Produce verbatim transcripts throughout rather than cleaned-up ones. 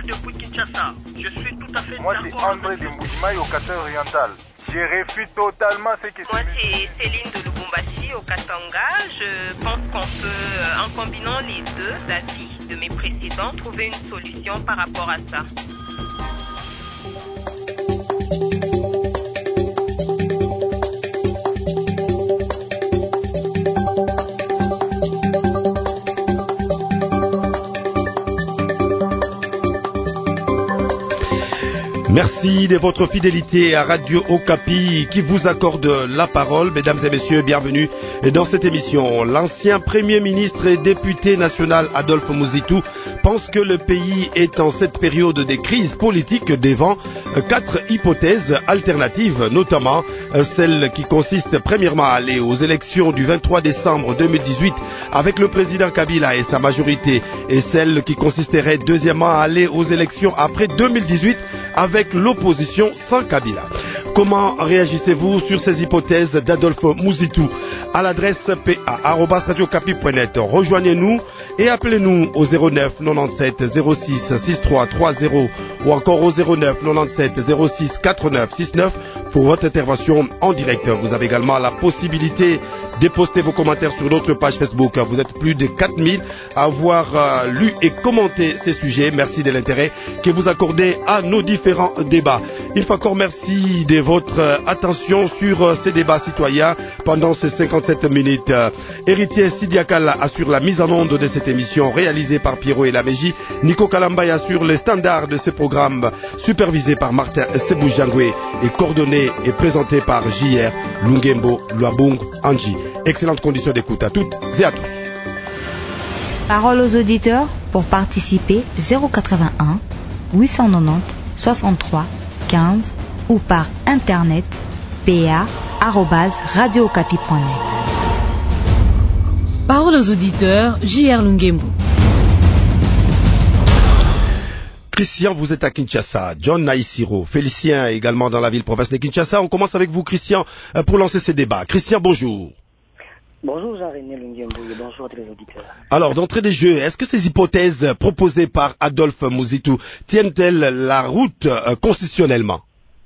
depuis Kinshasa. Je suis tout à fait Moi, d'accord. c'est André de Moujimaï au Qatar oriental. Je réfute totalement ce qui se Moi, dit. c'est Céline de Lubumbashi au Katanga. Je pense qu'on peut, en combinant les deux avis de mes précédents, trouver une solution par rapport à ça. Merci de votre fidélité à Radio Okapi qui vous accorde la parole. Mesdames et messieurs, bienvenue dans cette émission. L'ancien Premier ministre et député national Adolphe Muzitu pense que le pays est en cette période de crise politique devant quatre hypothèses alternatives, notamment celle qui consiste premièrement à aller aux élections du vingt-trois décembre deux mille dix-huit avec le président Kabila et sa majorité, et celle qui consisterait deuxièmement à aller aux élections après deux mille dix-huit avec l'opposition sans Kabila. Comment réagissez-vous sur ces hypothèses d'Adolphe Muzitu? À l'adresse p a arobase radio okapi point net. Rejoignez-nous et appelez-nous au zéro neuf quatre-vingt-dix-sept zéro six soixante-trois trente ou encore au zéro neuf quatre-vingt-dix-sept zéro six quarante-neuf soixante-neuf pour votre intervention en direct. Vous avez également la possibilité de poster vos commentaires sur notre page Facebook. Vous êtes plus de quatre mille à avoir euh, lu et commenté ces sujets. Merci de l'intérêt que vous accordez à nos différents débats. Une fois encore, merci de votre euh, attention sur euh, ces débats citoyens pendant ces cinquante-sept minutes. Euh, Héritier Sidiakal assure la mise en onde de cette émission réalisée par Pierrot et Laméji. Nico Kalambay assure les standards de ce programme supervisé par Martin Seboujangue et coordonné et présenté par J R Lungembo Luabung Anji. Excellentes conditions d'écoute à toutes et à tous. Parole aux auditeurs pour participer zéro quatre-vingt-un huit cent quatre-vingt-dix soixante-trois quinze ou par internet p a arobase radio okapi point net. Parole aux auditeurs, J R Lungembo. Christian, vous êtes à Kinshasa. John Naïsiro, Félicien également dans la ville-province de Kinshasa. On commence avec vous, Christian, pour lancer ces débats. Christian, bonjour. Bonjour Jean-René Lungembo et bonjour à tous les auditeurs. Alors, d'entrée des jeux, est-ce que ces hypothèses proposées par Adolphe Muzitu tiennent-elles la route euh, constitutionnellement?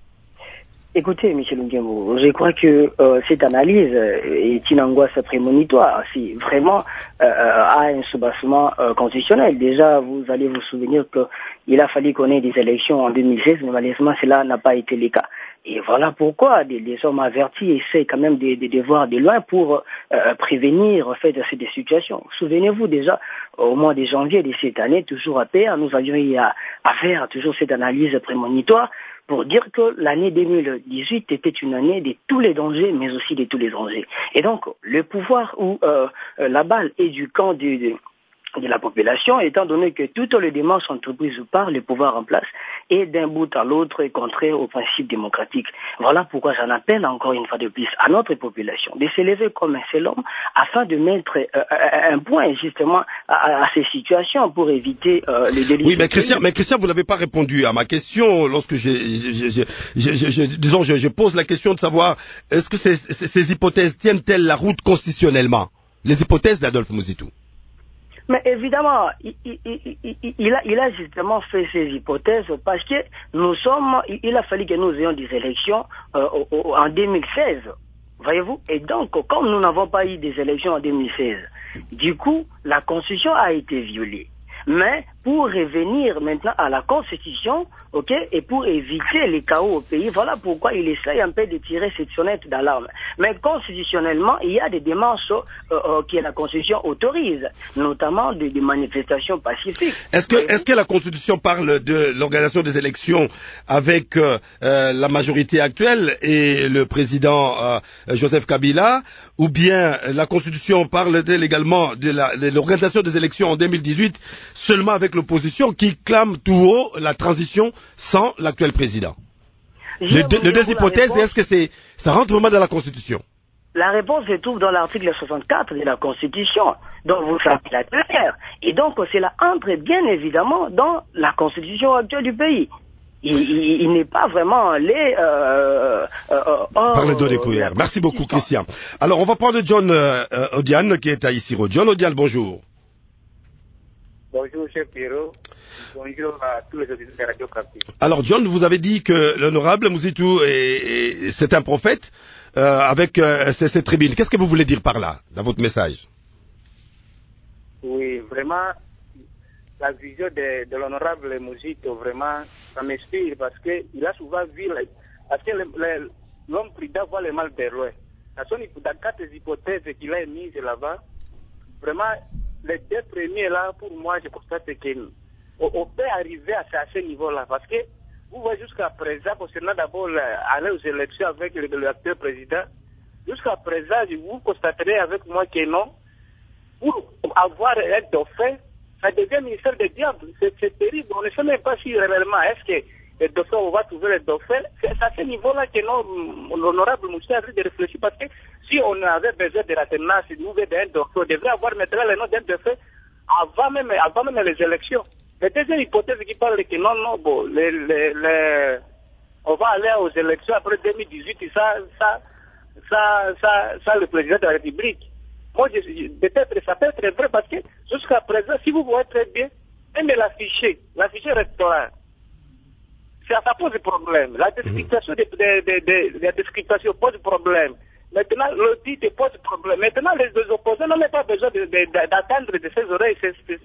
Écoutez, M. Lungembo, je crois que euh, cette analyse est une angoisse prémonitoire. Si vraiment euh, a un soubassement euh, constitutionnel, déjà vous allez vous souvenir qu'il a fallu qu'on ait des élections en deux mille seize, mais malheureusement cela n'a pas été le cas. Et voilà pourquoi des, des hommes avertis essaient quand même de, de, de voir de loin pour euh, prévenir en fait ces situations. Souvenez-vous déjà, au mois de janvier de cette année, toujours à P R, nous avions eu à, à faire toujours cette analyse prémonitoire pour dire que l'année deux mille dix-huit était une année de tous les dangers, mais aussi de tous les dangers. Et donc, le pouvoir où euh, la balle est du camp du... du de la population, étant donné que toutes les démarches entreprises par le pouvoir en place et d'un bout à l'autre est contraire aux principes démocratiques. Voilà pourquoi j'en appelle encore une fois de plus à notre population de s'élever comme un seul homme afin de mettre euh, un point justement à, à ces situations pour éviter euh, les délits. Oui, mais Christian, mais Christian, vous n'avez pas répondu à ma question lorsque je, je, je, je, je, je, disons, je, je pose la question de savoir est-ce que ces, ces, ces hypothèses tiennent-elles la route constitutionnellement? Les hypothèses d'Adolphe Muzitu. Mais évidemment, il, il, il, il, a, il a justement fait ces hypothèses parce que nous sommes, il a fallu que nous ayons des élections euh, en deux mille seize, voyez-vous. Et donc, comme nous n'avons pas eu des élections en deux mille seize, du coup, la Constitution a été violée. Mais pour revenir maintenant à la Constitution, ok, et pour éviter les chaos au pays, voilà pourquoi il essaye un peu de tirer cette sonnette d'alarme. Mais constitutionnellement, il y a des démarches euh, euh, que la Constitution autorise, notamment des, des manifestations pacifiques. Est-ce que, est-ce que la Constitution parle de l'organisation des élections avec euh, euh, la majorité actuelle et le président euh, Joseph Kabila, ou bien la Constitution parle également de, la, de l'organisation des élections en deux mille dix-huit seulement avec l'opposition qui clame tout haut la transition sans l'actuel président? Les deux, les deux hypothèses, est-ce que c'est, ça rentre vraiment dans la Constitution? La réponse se trouve dans l'article soixante-quatre de la Constitution, dont vous savez la claire. Et donc, cela entre bien évidemment dans la Constitution actuelle du pays. Il, il, il n'est pas vraiment allé euh, euh, hors... Par les deux des couillères. Merci beaucoup, Christian. Alors, on va prendre John euh, Odiane, qui est à Isiro. John Odiane, bonjour. Bonjour, chef Pierrot. Bonjour à tous les auditeurs de Radio Okapi. Alors John, vous avez dit que l'honorable Mouzitou est, est, c'est un prophète euh, avec euh, ces, ces tribunes. Qu'est-ce que vous voulez dire par là, dans votre message? Oui, vraiment, la vision de, de l'honorable Mouzitou, vraiment, ça m'inspire parce qu'il a souvent vu, parce que le, le, l'homme prudent voit le mal de loin. Dans, son, dans quatre hypothèses qu'il a émises là-bas, vraiment, les deux premiers là, pour moi, je constate qu'on on peut arriver à, à ce niveau-là. Parce que, vous voyez jusqu'à présent, concernant d'abord aller aux élections avec le, le actuel président, jusqu'à présent, vous constaterez avec moi que non, pour avoir un dauphin, ça devient ministère des diables. C'est, c'est terrible. On ne sait même pas si réellement, est-ce que le dauphin, on va trouver le dauphin. C'est à ce niveau-là que non, l'honorable Moussa a de réfléchir. Parce que si on avait besoin de la tenance, nous d'un dauphin, on devrait avoir maintenant le nom d'un dauphin avant même, avant même les élections. La deuxième hypothèse qui parle que non, non, bon, les, les, les, on va aller aux élections après deux mille dix-huit, ça, ça, ça, ça, ça, le président de la République. Moi, je, peut-être, ça peut être vrai parce que jusqu'à présent, si vous voyez très bien, même l'affiché, l'affiché restaurant, ça, ça pose problème. La description, de, de, de, de, de, la description pose problème. Maintenant, l'audit pose problème. Maintenant, les, les opposants n'ont même pas besoin de, de, d'attendre de ces oreilles,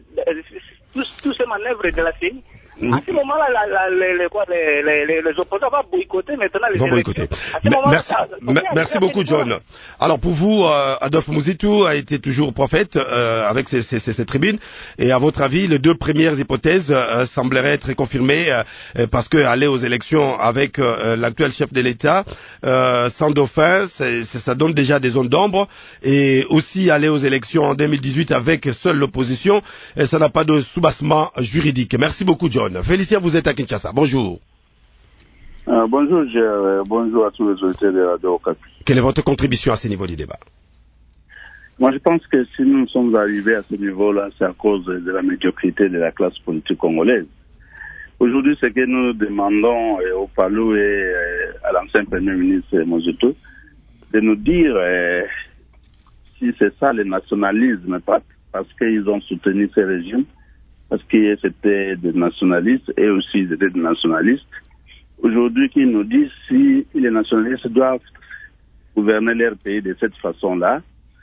tous ces manœuvres de la C I. Mmh. À ce moment-là, la, la, les, les, les, les, les opposants vont boycotter maintenant les vont élections. Boycotter. Merci, ça, merci beaucoup, John. Alors pour vous, euh, Adolphe Mouzitou a été toujours prophète euh, avec ses, ses, ses, ses tribunes. Et à votre avis, les deux premières hypothèses euh, sembleraient être confirmées euh, parce que aller aux élections avec euh, l'actuel chef de l'État euh, sans dauphin, c'est, c'est, ça donne déjà des zones d'ombre. Et aussi aller aux élections en deux mille dix-huit avec seule l'opposition, et ça n'a pas de soubassement juridique. Merci beaucoup, John. Félicien, vous êtes à Kinshasa. Bonjour. Euh, bonjour, je, euh, bonjour à tous les auditeurs de Radio Okapi. Quelle est votre contribution à ce niveau du débat? Moi, je pense que si nous sommes arrivés à ce niveau-là, c'est à cause de la médiocrité de la classe politique congolaise. Aujourd'hui, ce que nous demandons euh, au Palou et euh, à l'ancien Premier ministre Mouzitou, de nous dire euh, si c'est ça le nationalisme, pas parce qu'ils ont soutenu ces régimes, parce que c'était des nationalistes et aussi des nationalistes. Aujourd'hui, qu'ils nous disent si les nationalistes doivent gouverner leur pays de cette façon-là.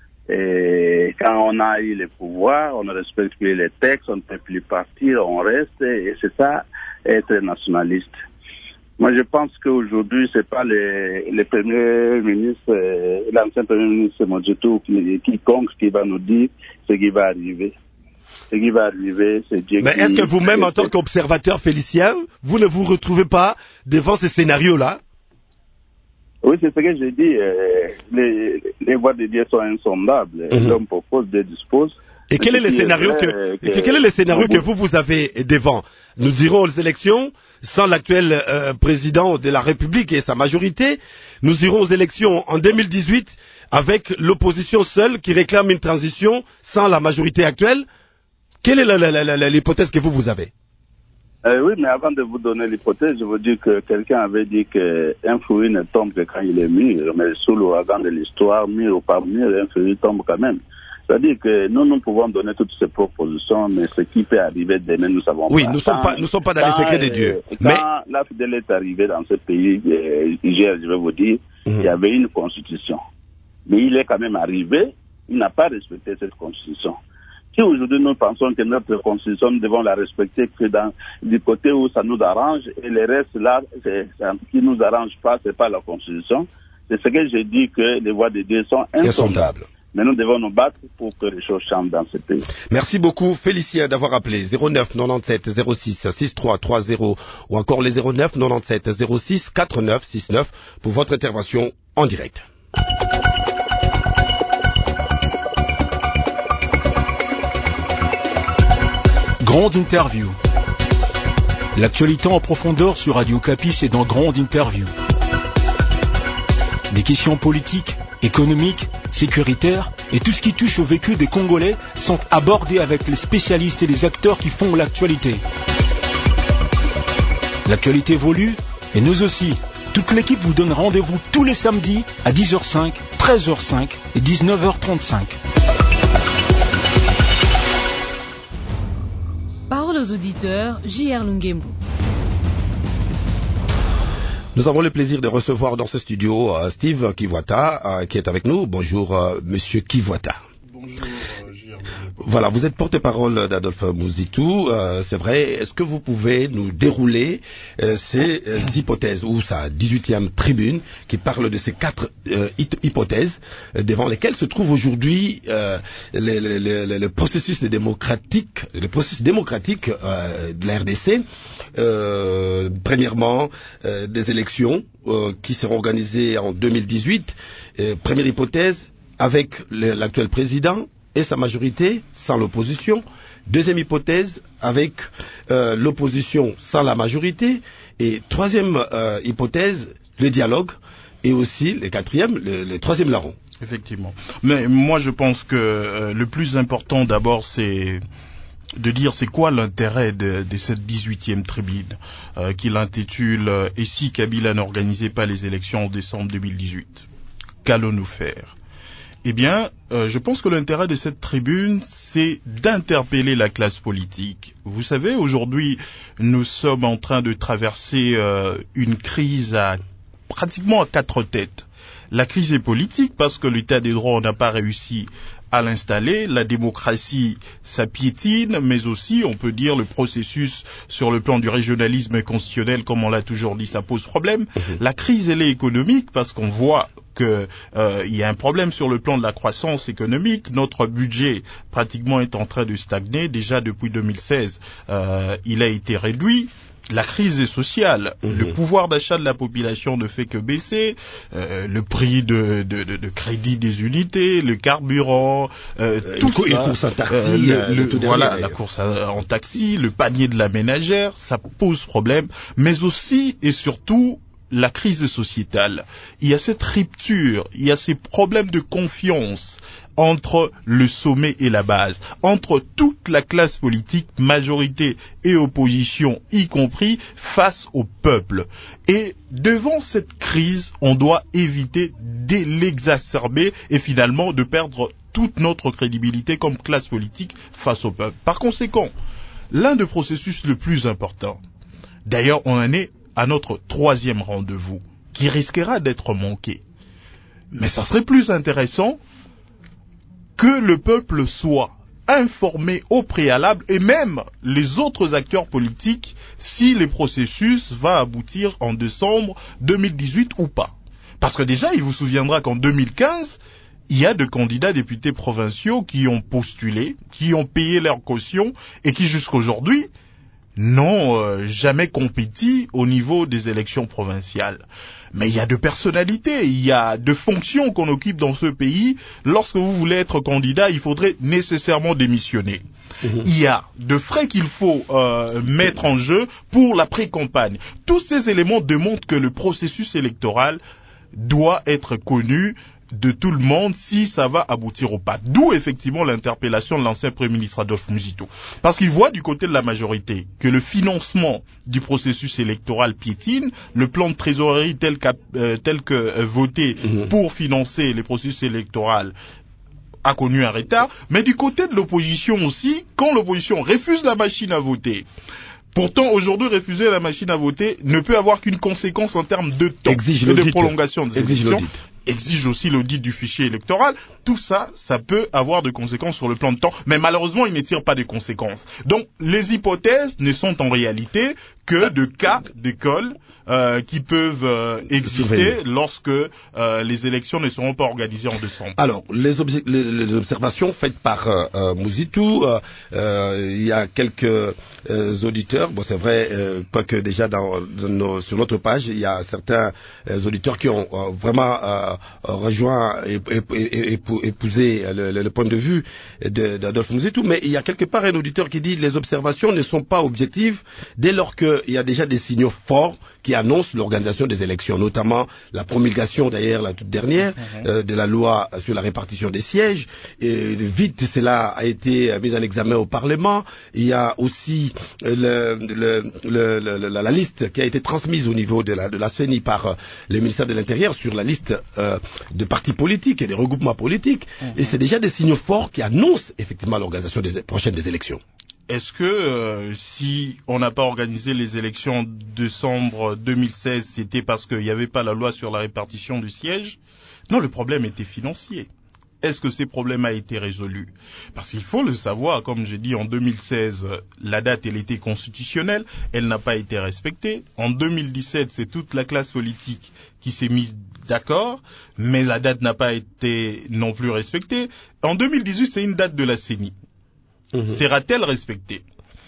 Et quand on a eu le pouvoir, on ne respecte plus les textes, on ne peut plus partir, on reste, et c'est ça, être nationaliste. Moi, je pense qu'aujourd'hui, c'est pas le, le premier ministre, euh, l'ancien premier ministre Mouzitou qui, quiconque qui va nous dire ce qui va arriver. Ce qui va arriver, c'est Dieu. Mais qui... est-ce que vous-même, en tant qu'observateur, Félicien, vous ne vous retrouvez pas devant ces scénarios-là? Oui, c'est ce que j'ai dit. Euh, les, les voies de Dieu sont insondables. Mm-hmm. L'homme propose, Dieu dispose. Et quel est le scénario que, que, quel est le scénario que vous, vous avez devant? Nous irons aux élections sans l'actuel euh, président de la République et sa majorité. Nous irons aux élections en deux mille dix-huit avec l'opposition seule qui réclame une transition sans la majorité actuelle. Quelle est la, la, la, la, l'hypothèse que vous, vous avez? euh, Oui, mais avant de vous donner l'hypothèse, je veux dire que quelqu'un avait dit qu'un fruit ne tombe que quand il est mûr, mais sous l'ouragan de l'histoire, mûr ou pas mûr, un fruit tombe quand même. C'est-à-dire que nous, nous pouvons donner toutes ces propositions, mais ce qui peut arriver demain, nous savons oui, pas. Oui, nous ne sommes pas, nous sommes pas dans quand, les secrets de Dieu. Quand mais... la fidèle est arrivée dans ce pays, hier, je vais vous dire, mmh. il y avait une constitution. Mais il est quand même arrivé, il n'a pas respecté cette constitution. Si aujourd'hui nous pensons que notre constitution, nous devons la respecter que dans, du côté où ça nous arrange, et le reste là, c'est, c'est, qui nous arrange pas, c'est pas la constitution. C'est ce que j'ai dit que les voies de Dieu sont insondables. Mais nous devons nous battre pour que les choses changent dans ce pays. Merci beaucoup, Félicien, d'avoir appelé zéro neuf quatre-vingt-dix-sept zéro six six trois trois zéro ou encore les zéro neuf quatre-vingt-dix-sept zéro six quatre-neuf six neuf pour votre intervention en direct. Grande interview. L'actualité en profondeur sur Radio Okapi, c'est dans Grande interview. Des questions politiques, économiques, sécuritaires et tout ce qui touche au vécu des Congolais sont abordés avec les spécialistes et les acteurs qui font l'actualité. L'actualité évolue et nous aussi. Toute l'équipe vous donne rendez-vous tous les samedis à dix heures cinq, treize heures cinq et dix-neuf heures trente-cinq. Parole aux Chers auditeurs, J R Lungembo. Nous avons le plaisir de recevoir dans ce studio euh, Steve Kivuata, euh, qui est avec nous. Bonjour, euh, Monsieur Kivuata. Bonjour, euh, J R. Voilà, vous êtes porte-parole d'Adolphe Muzitu, euh, c'est vrai. Est-ce que vous pouvez nous dérouler euh, ces euh, hypothèses, ou sa dix-huitième tribune, qui parle de ces quatre euh, hypothèses euh, devant lesquelles se trouve aujourd'hui euh, le, le, le, le processus démocratique, le processus démocratique euh, de la R D C. Euh, premièrement, euh, des élections euh, qui seront organisées en deux mille dix-huit. Euh, première hypothèse, avec l'actuel président et sa majorité sans l'opposition. Deuxième hypothèse, avec euh, l'opposition sans la majorité. Et troisième euh, hypothèse, le dialogue. Et aussi, le quatrième, le, le troisième larron. Effectivement. Mais moi, je pense que euh, le plus important d'abord, c'est de dire c'est quoi l'intérêt de, de cette dix-huitième tribune euh, qu'il intitule euh, « Et si Kabila n'organisait pas les élections en décembre deux mille dix-huit ?» Qu'allons-nous faire ? Eh bien, euh, je pense que l'intérêt de cette tribune, c'est d'interpeller la classe politique. Vous savez, aujourd'hui, nous sommes en train de traverser euh, une crise à pratiquement à quatre têtes. La crise est politique parce que l'état des droits n'a pas réussi à l'installer, la démocratie, ça piétine, mais aussi, on peut dire, le processus sur le plan du régionalisme constitutionnel, comme on l'a toujours dit, ça pose problème. Mmh. La crise, elle est économique parce qu'on voit que euh, il y a un problème sur le plan de la croissance économique. Notre budget pratiquement est en train de stagner. Déjà depuis deux mille seize, euh, il a été réduit. La crise est sociale. Mmh. Le pouvoir d'achat de la population ne fait que baisser. Euh, le prix de, de, de, de crédit des unités, le carburant, euh, euh, tout ça. Une course en taxi. Euh, le, le, le voilà, dernier, la course en taxi, le panier de la ménagère, ça pose problème. Mais aussi et surtout, la crise sociétale. Il y a cette rupture, il y a ces problèmes de confiance entre le sommet et la base, entre toute la classe politique, majorité et opposition y compris, face au peuple. Et devant cette crise, on doit éviter de l'exacerber et finalement de perdre toute notre crédibilité comme classe politique face au peuple. Par conséquent, l'un des processus le plus important, d'ailleurs on en est à notre troisième rendez-vous, qui risquera d'être manqué. Mais ça serait plus intéressant que le peuple soit informé au préalable, et même les autres acteurs politiques, si le processus va aboutir en décembre deux mille dix-huit ou pas. Parce que déjà, il vous souviendra qu'en deux mille quinze, il y a de candidats députés provinciaux qui ont postulé, qui ont payé leur caution, et qui jusqu'aujourd'hui n'ont euh, jamais compétit au niveau des élections provinciales. Mais il y a de personnalités, il y a de fonctions qu'on occupe dans ce pays. Lorsque vous voulez être candidat, il faudrait nécessairement démissionner. Mmh. Il y a de frais qu'il faut euh, mettre en jeu pour la pré-campagne. Tous ces éléments démontrent que le processus électoral doit être connu de tout le monde si ça va aboutir ou pas. D'où effectivement l'interpellation de l'ancien Premier ministre Adolphe Muzitu. Parce qu'il voit du côté de la majorité que le financement du processus électoral piétine, le plan de trésorerie tel, euh, tel que euh, voté mmh. pour financer les processus électoraux a connu un retard, mais du côté de l'opposition aussi, quand l'opposition refuse la machine à voter, pourtant, aujourd'hui, refuser la machine à voter ne peut avoir qu'une conséquence en termes de temps exige et de prolongation des exige élections. Exige aussi l'audit du fichier électoral. Tout ça, ça peut avoir de conséquences sur le plan de temps. Mais malheureusement, il ne tire pas de conséquences. Donc, les hypothèses ne sont en réalité que de cas d'école euh, qui peuvent euh, exister lorsque euh, les élections ne seront pas organisées en décembre. Alors, les, obs les, les observations faites par euh, euh, Muzitu, euh, euh, il y a quelques euh, auditeurs, bon c'est vrai, euh, quoique déjà dans, dans nos, sur notre page, il y a certains euh, auditeurs qui ont euh, vraiment euh, rejoint et, et, et, et épousé le, le, le point de vue d'Adolphe Muzitu, mais il y a quelque part un auditeur qui dit les observations ne sont pas objectives dès lors qu'il y a déjà des signaux forts qui annoncent l'organisation des élections, notamment la promulgation d'ailleurs la toute dernière mmh. euh, de la loi sur la répartition des sièges. Et vite cela a été mis en examen au Parlement. Il y a aussi le, le, le, le, la, la liste qui a été transmise au niveau de la, de la C E N I par euh, le ministère de l'Intérieur sur la liste euh, de partis politiques et des regroupements politiques. Mmh. Et c'est déjà des signaux forts qui annoncent effectivement l'organisation des prochaines des élections. est-ce que euh, si on n'a pas organisé les élections en décembre deux mille seize, c'était parce qu'il n'y avait pas la loi sur la répartition du siège? Non, le problème était financier. Est-ce que ces problèmes a été résolu? Parce qu'il faut le savoir, comme j'ai dit, en deux mille seize, la date, elle était constitutionnelle, elle n'a pas été respectée. En deux mille dix-sept, c'est toute la classe politique qui s'est mise d'accord, mais la date n'a pas été non plus respectée. En deux mille dix-huit, c'est une date de la C E N I. Mmh. Sera-t-elle respectée?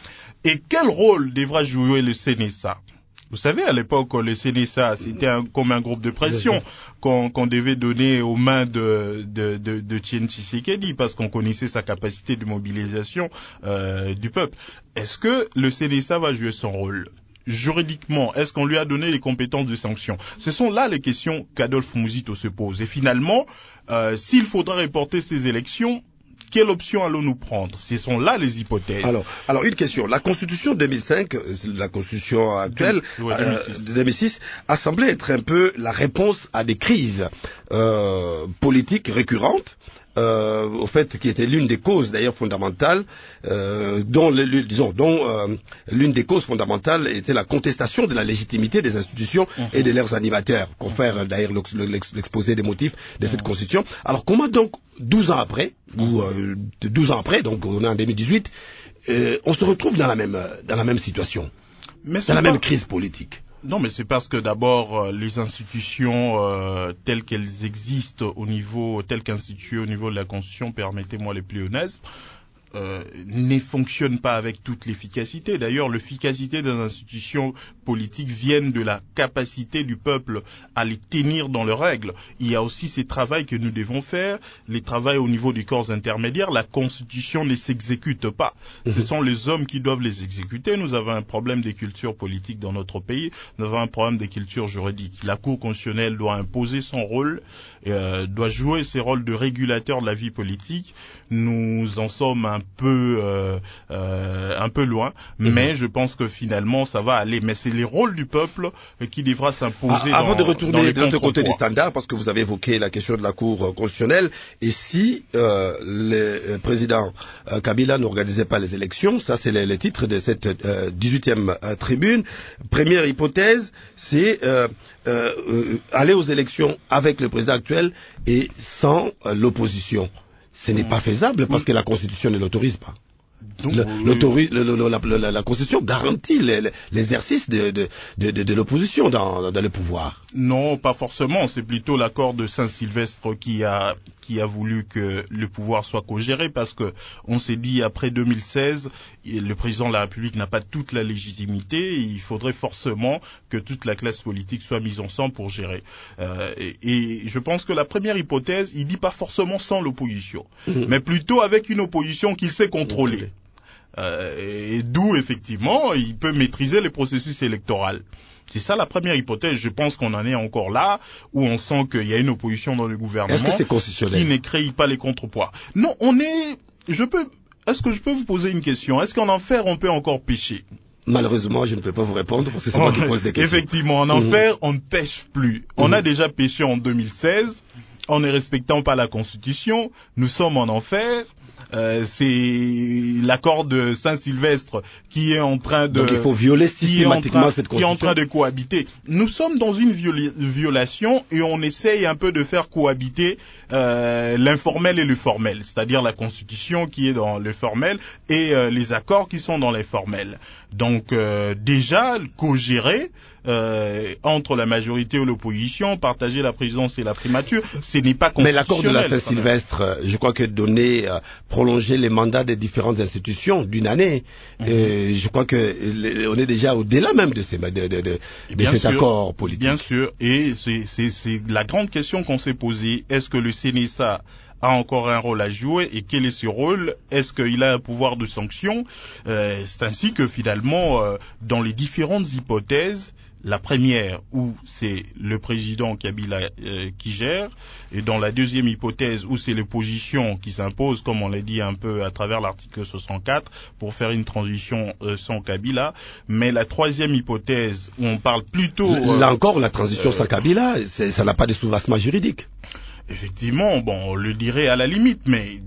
Et quel rôle devra jouer le C N E S A? Vous savez, à l'époque, le C N E S A, c'était un, comme un groupe de pression qu'on, qu'on devait donner aux mains de, de, de, de Etienne Tshisekedi, parce qu'on connaissait sa capacité de mobilisation euh, du peuple. Est-ce que le C N E S A va jouer son rôle? Juridiquement, est-ce qu'on lui a donné les compétences de sanction? Ce sont là les questions qu'Adolphe Muzito se pose. Et finalement, euh, s'il faudra reporter ces élections, quelle option allons-nous prendre? Ce sont là les hypothèses. Alors, alors une question. La Constitution deux mille cinq, la Constitution actuelle, de, ouais, deux mille six. Euh, de deux mille six, a semblé être un peu la réponse à des crises euh, politiques récurrentes. Euh, au fait, qui était l'une des causes d'ailleurs fondamentales, euh, dont, le, le, disons, dont euh, l'une des causes fondamentales était la contestation de la légitimité des institutions mmh. et de leurs animateurs, confère d'ailleurs l'exposé des motifs de mmh. cette constitution. Alors comment donc, douze ans après, ou euh, douze ans après, donc on est en deux mille dix-huit, euh, on se retrouve dans la même, dans la même situation, Mais dans la pas... même crise politique? Non, mais c'est parce que d'abord euh, les institutions euh, telles qu'elles existent au niveau, telles qu'instituées au niveau de la Constitution, permettez-moi les plus honnêtes, euh, ne fonctionnent pas avec toute l'efficacité. D'ailleurs, l'efficacité des institutions politiques viennent de la capacité du peuple à les tenir dans leurs règles. Il y a aussi ces travaux que nous devons faire, les travaux au niveau des corps intermédiaires. La Constitution ne s'exécute pas. Ce sont les hommes qui doivent les exécuter. Nous avons un problème de culture politique dans notre pays. Nous avons un problème de culture juridique. La Cour constitutionnelle doit imposer son rôle, euh, doit jouer ses rôles de régulateur de la vie politique. Nous en sommes un peu euh, euh, un peu loin, mmh. mais je pense que finalement ça va aller. Mais c'est les rôles du peuple qui devra s'imposer. Ah, avant dans, de retourner de l'autre côté des standards, parce que vous avez évoqué la question de la Cour constitutionnelle, et si euh, le président euh, Kabila n'organisait pas les élections, ça c'est le, le titre de cette euh, dix-huitième euh, tribune. Première hypothèse, c'est euh, euh, euh, aller aux élections avec le président actuel et sans euh, l'opposition. Ce n'est pas faisable parce que la Constitution ne l'autorise pas. Donc, le, oui. le, le, la, la, la Constitution garantit l'exercice de, de, de, de, de l'opposition dans, dans le pouvoir. Non, pas forcément. C'est plutôt l'accord de Saint-Sylvestre qui a qui a voulu que le pouvoir soit co-géré, parce que on s'est dit après deux mille seize, le président de la République n'a pas toute la légitimité. Et il faudrait forcément que toute la classe politique soit mise ensemble pour gérer. Euh, et, et je pense que la première hypothèse, il dit pas forcément sans l'opposition, mmh. mais plutôt avec une opposition qu'il sait contrôler. Mmh. Euh, et d'où, effectivement, il peut maîtriser le processus électoral. C'est ça la première hypothèse. Je pense qu'on en est encore là, où on sent qu'il y a une opposition dans le gouvernement. Est-ce que c'est constitutionnel? Qui ne crée pas les contrepoids. Non, on est... Je peux... Est-ce que je peux vous poser une question? Est-ce qu'en enfer, on peut encore pêcher? Malheureusement, je ne peux pas vous répondre parce que c'est moi qui pose des questions. Effectivement, en enfer, mmh. on ne pêche plus. Mmh. On a déjà pêché en deux mille seize, en ne respectant pas la Constitution. Nous sommes en enfer. Euh, c'est l'accord de Saint-Sylvestre qui est en train de... Donc il faut violer systématiquement train, cette Constitution. Qui est en train de cohabiter. Nous sommes dans une viola- violation et on essaye un peu de faire cohabiter euh, l'informel et le formel. C'est-à-dire la Constitution qui est dans le formel et euh, les accords qui sont dans les formels. Donc euh, déjà, co-gérer euh, entre la majorité et l'opposition, partager la présidence et la primature, ce n'est pas constitutionnel. Mais l'accord de la Saint-Sylvestre, je crois que donner, euh, prolonger les mandats des différentes institutions d'une année, mmh. euh, je crois que les, on est déjà au-delà même de, ces, de, de, de, de cet sûr, accord politique. Bien sûr, et c'est, c'est, c'est la grande question qu'on s'est posée. Est-ce que le C N E S A a encore un rôle à jouer et quel est ce rôle? Est-ce qu'il a un pouvoir de sanction? euh, C'est ainsi que finalement, euh, dans les différentes hypothèses, la première où c'est le président Kabila euh, qui gère, et dans la deuxième hypothèse où c'est l'opposition qui s'impose, comme on l'a dit un peu à travers l'article soixante-quatre, pour faire une transition euh, sans Kabila. Mais la troisième hypothèse où on parle plutôt... Euh, Là encore, la transition euh, sans Kabila, ça n'a pas de soubassement juridique. Effectivement, bon, on le dirait à la limite, mais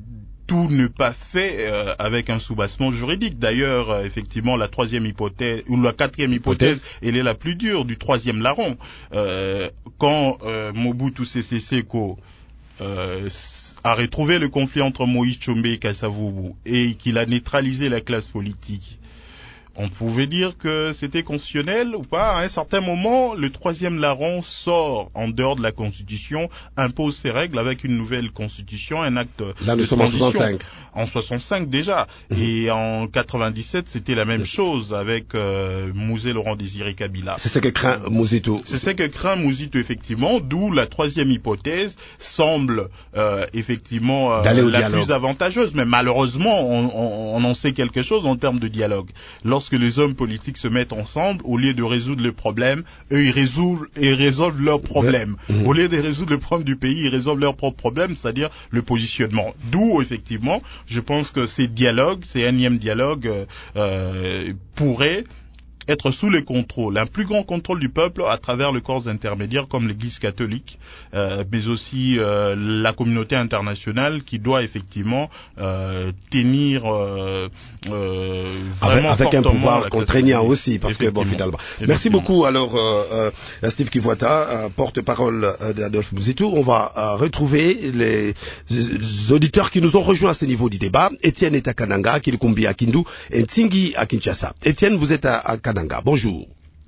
tout ne pas fait euh, avec un soubassement juridique. D'ailleurs, euh, effectivement, la troisième hypothèse ou la quatrième hypothèse, hypothèse, elle est la plus dure du troisième larron. Euh, quand euh, Mobutu Sese Seko euh, a retrouvé le conflit entre Moïse Tshombe et Kasavubu et qu'il a neutralisé la classe politique, on pouvait dire que c'était constitutionnel ou pas. À un certain moment, le troisième larron sort en dehors de la Constitution, impose ses règles avec une nouvelle Constitution, un acte Là, nous de sommes transition. en soixante-cinq. En soixante-cinq déjà. Mmh. Et en quatre-vingt-dix-sept, c'était la même chose avec euh, Mouzé Laurent Désiré Kabila. C'est ce que craint Mouzito. C'est ce que craint Mouzito, effectivement, d'où la troisième hypothèse semble euh, effectivement euh, la dialogue. plus avantageuse. Mais malheureusement, on, on, on en sait quelque chose en termes de dialogue. Lorsque les hommes politiques se mettent ensemble, au lieu de résoudre le problème, eux, ils résolvent, ils résolvent leurs problèmes. Mmh. Au lieu de résoudre le problème du pays, ils résolvent leurs propres problèmes, c'est-à-dire le positionnement. D'où, effectivement, je pense que ces dialogues, ces énièmes dialogues, euh, euh, pourraient être sous le contrôle, un plus grand contrôle du peuple à travers le corps intermédiaire comme l'Église catholique, euh, mais aussi euh, la communauté internationale qui doit effectivement euh, tenir euh, euh, vraiment avec, avec un pouvoir contraignant catholique. aussi, parce que bon, finalement. Merci beaucoup. Alors, euh, euh, Steve Kivuata, euh, porte-parole euh, d'Adolphe Mouzito. On va euh, retrouver les, les auditeurs qui nous ont rejoints à ce niveau du débat. Étienne est à Kananga, Kilikumbi à Kindu et Ntingi à Kinshasa. Étienne, vous êtes à, à Kananga. Bonjour.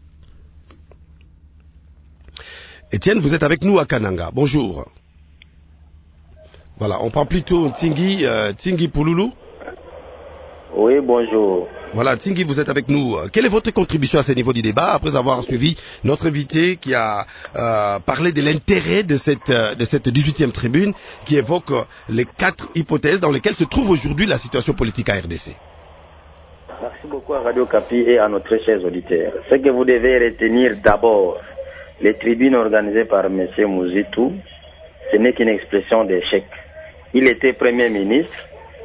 Étienne, vous êtes avec nous à Kananga. Bonjour. Voilà, on prend plutôt Tingi, euh, Tingi Pouloulou. Oui, bonjour. Voilà, Tingi, vous êtes avec nous. Quelle est votre contribution à ce niveau du débat, après avoir suivi notre invité qui a euh, parlé de l'intérêt de cette, de cette dix-huitième tribune qui évoque les quatre hypothèses dans lesquelles se trouve aujourd'hui la situation politique à R D C? Merci beaucoup à Radio Kapi et à notre chers auditeurs. Ce que vous devez retenir d'abord, les tribunes organisées par M. Mouzito, ce n'est qu'une expression d'échec. Il était Premier ministre.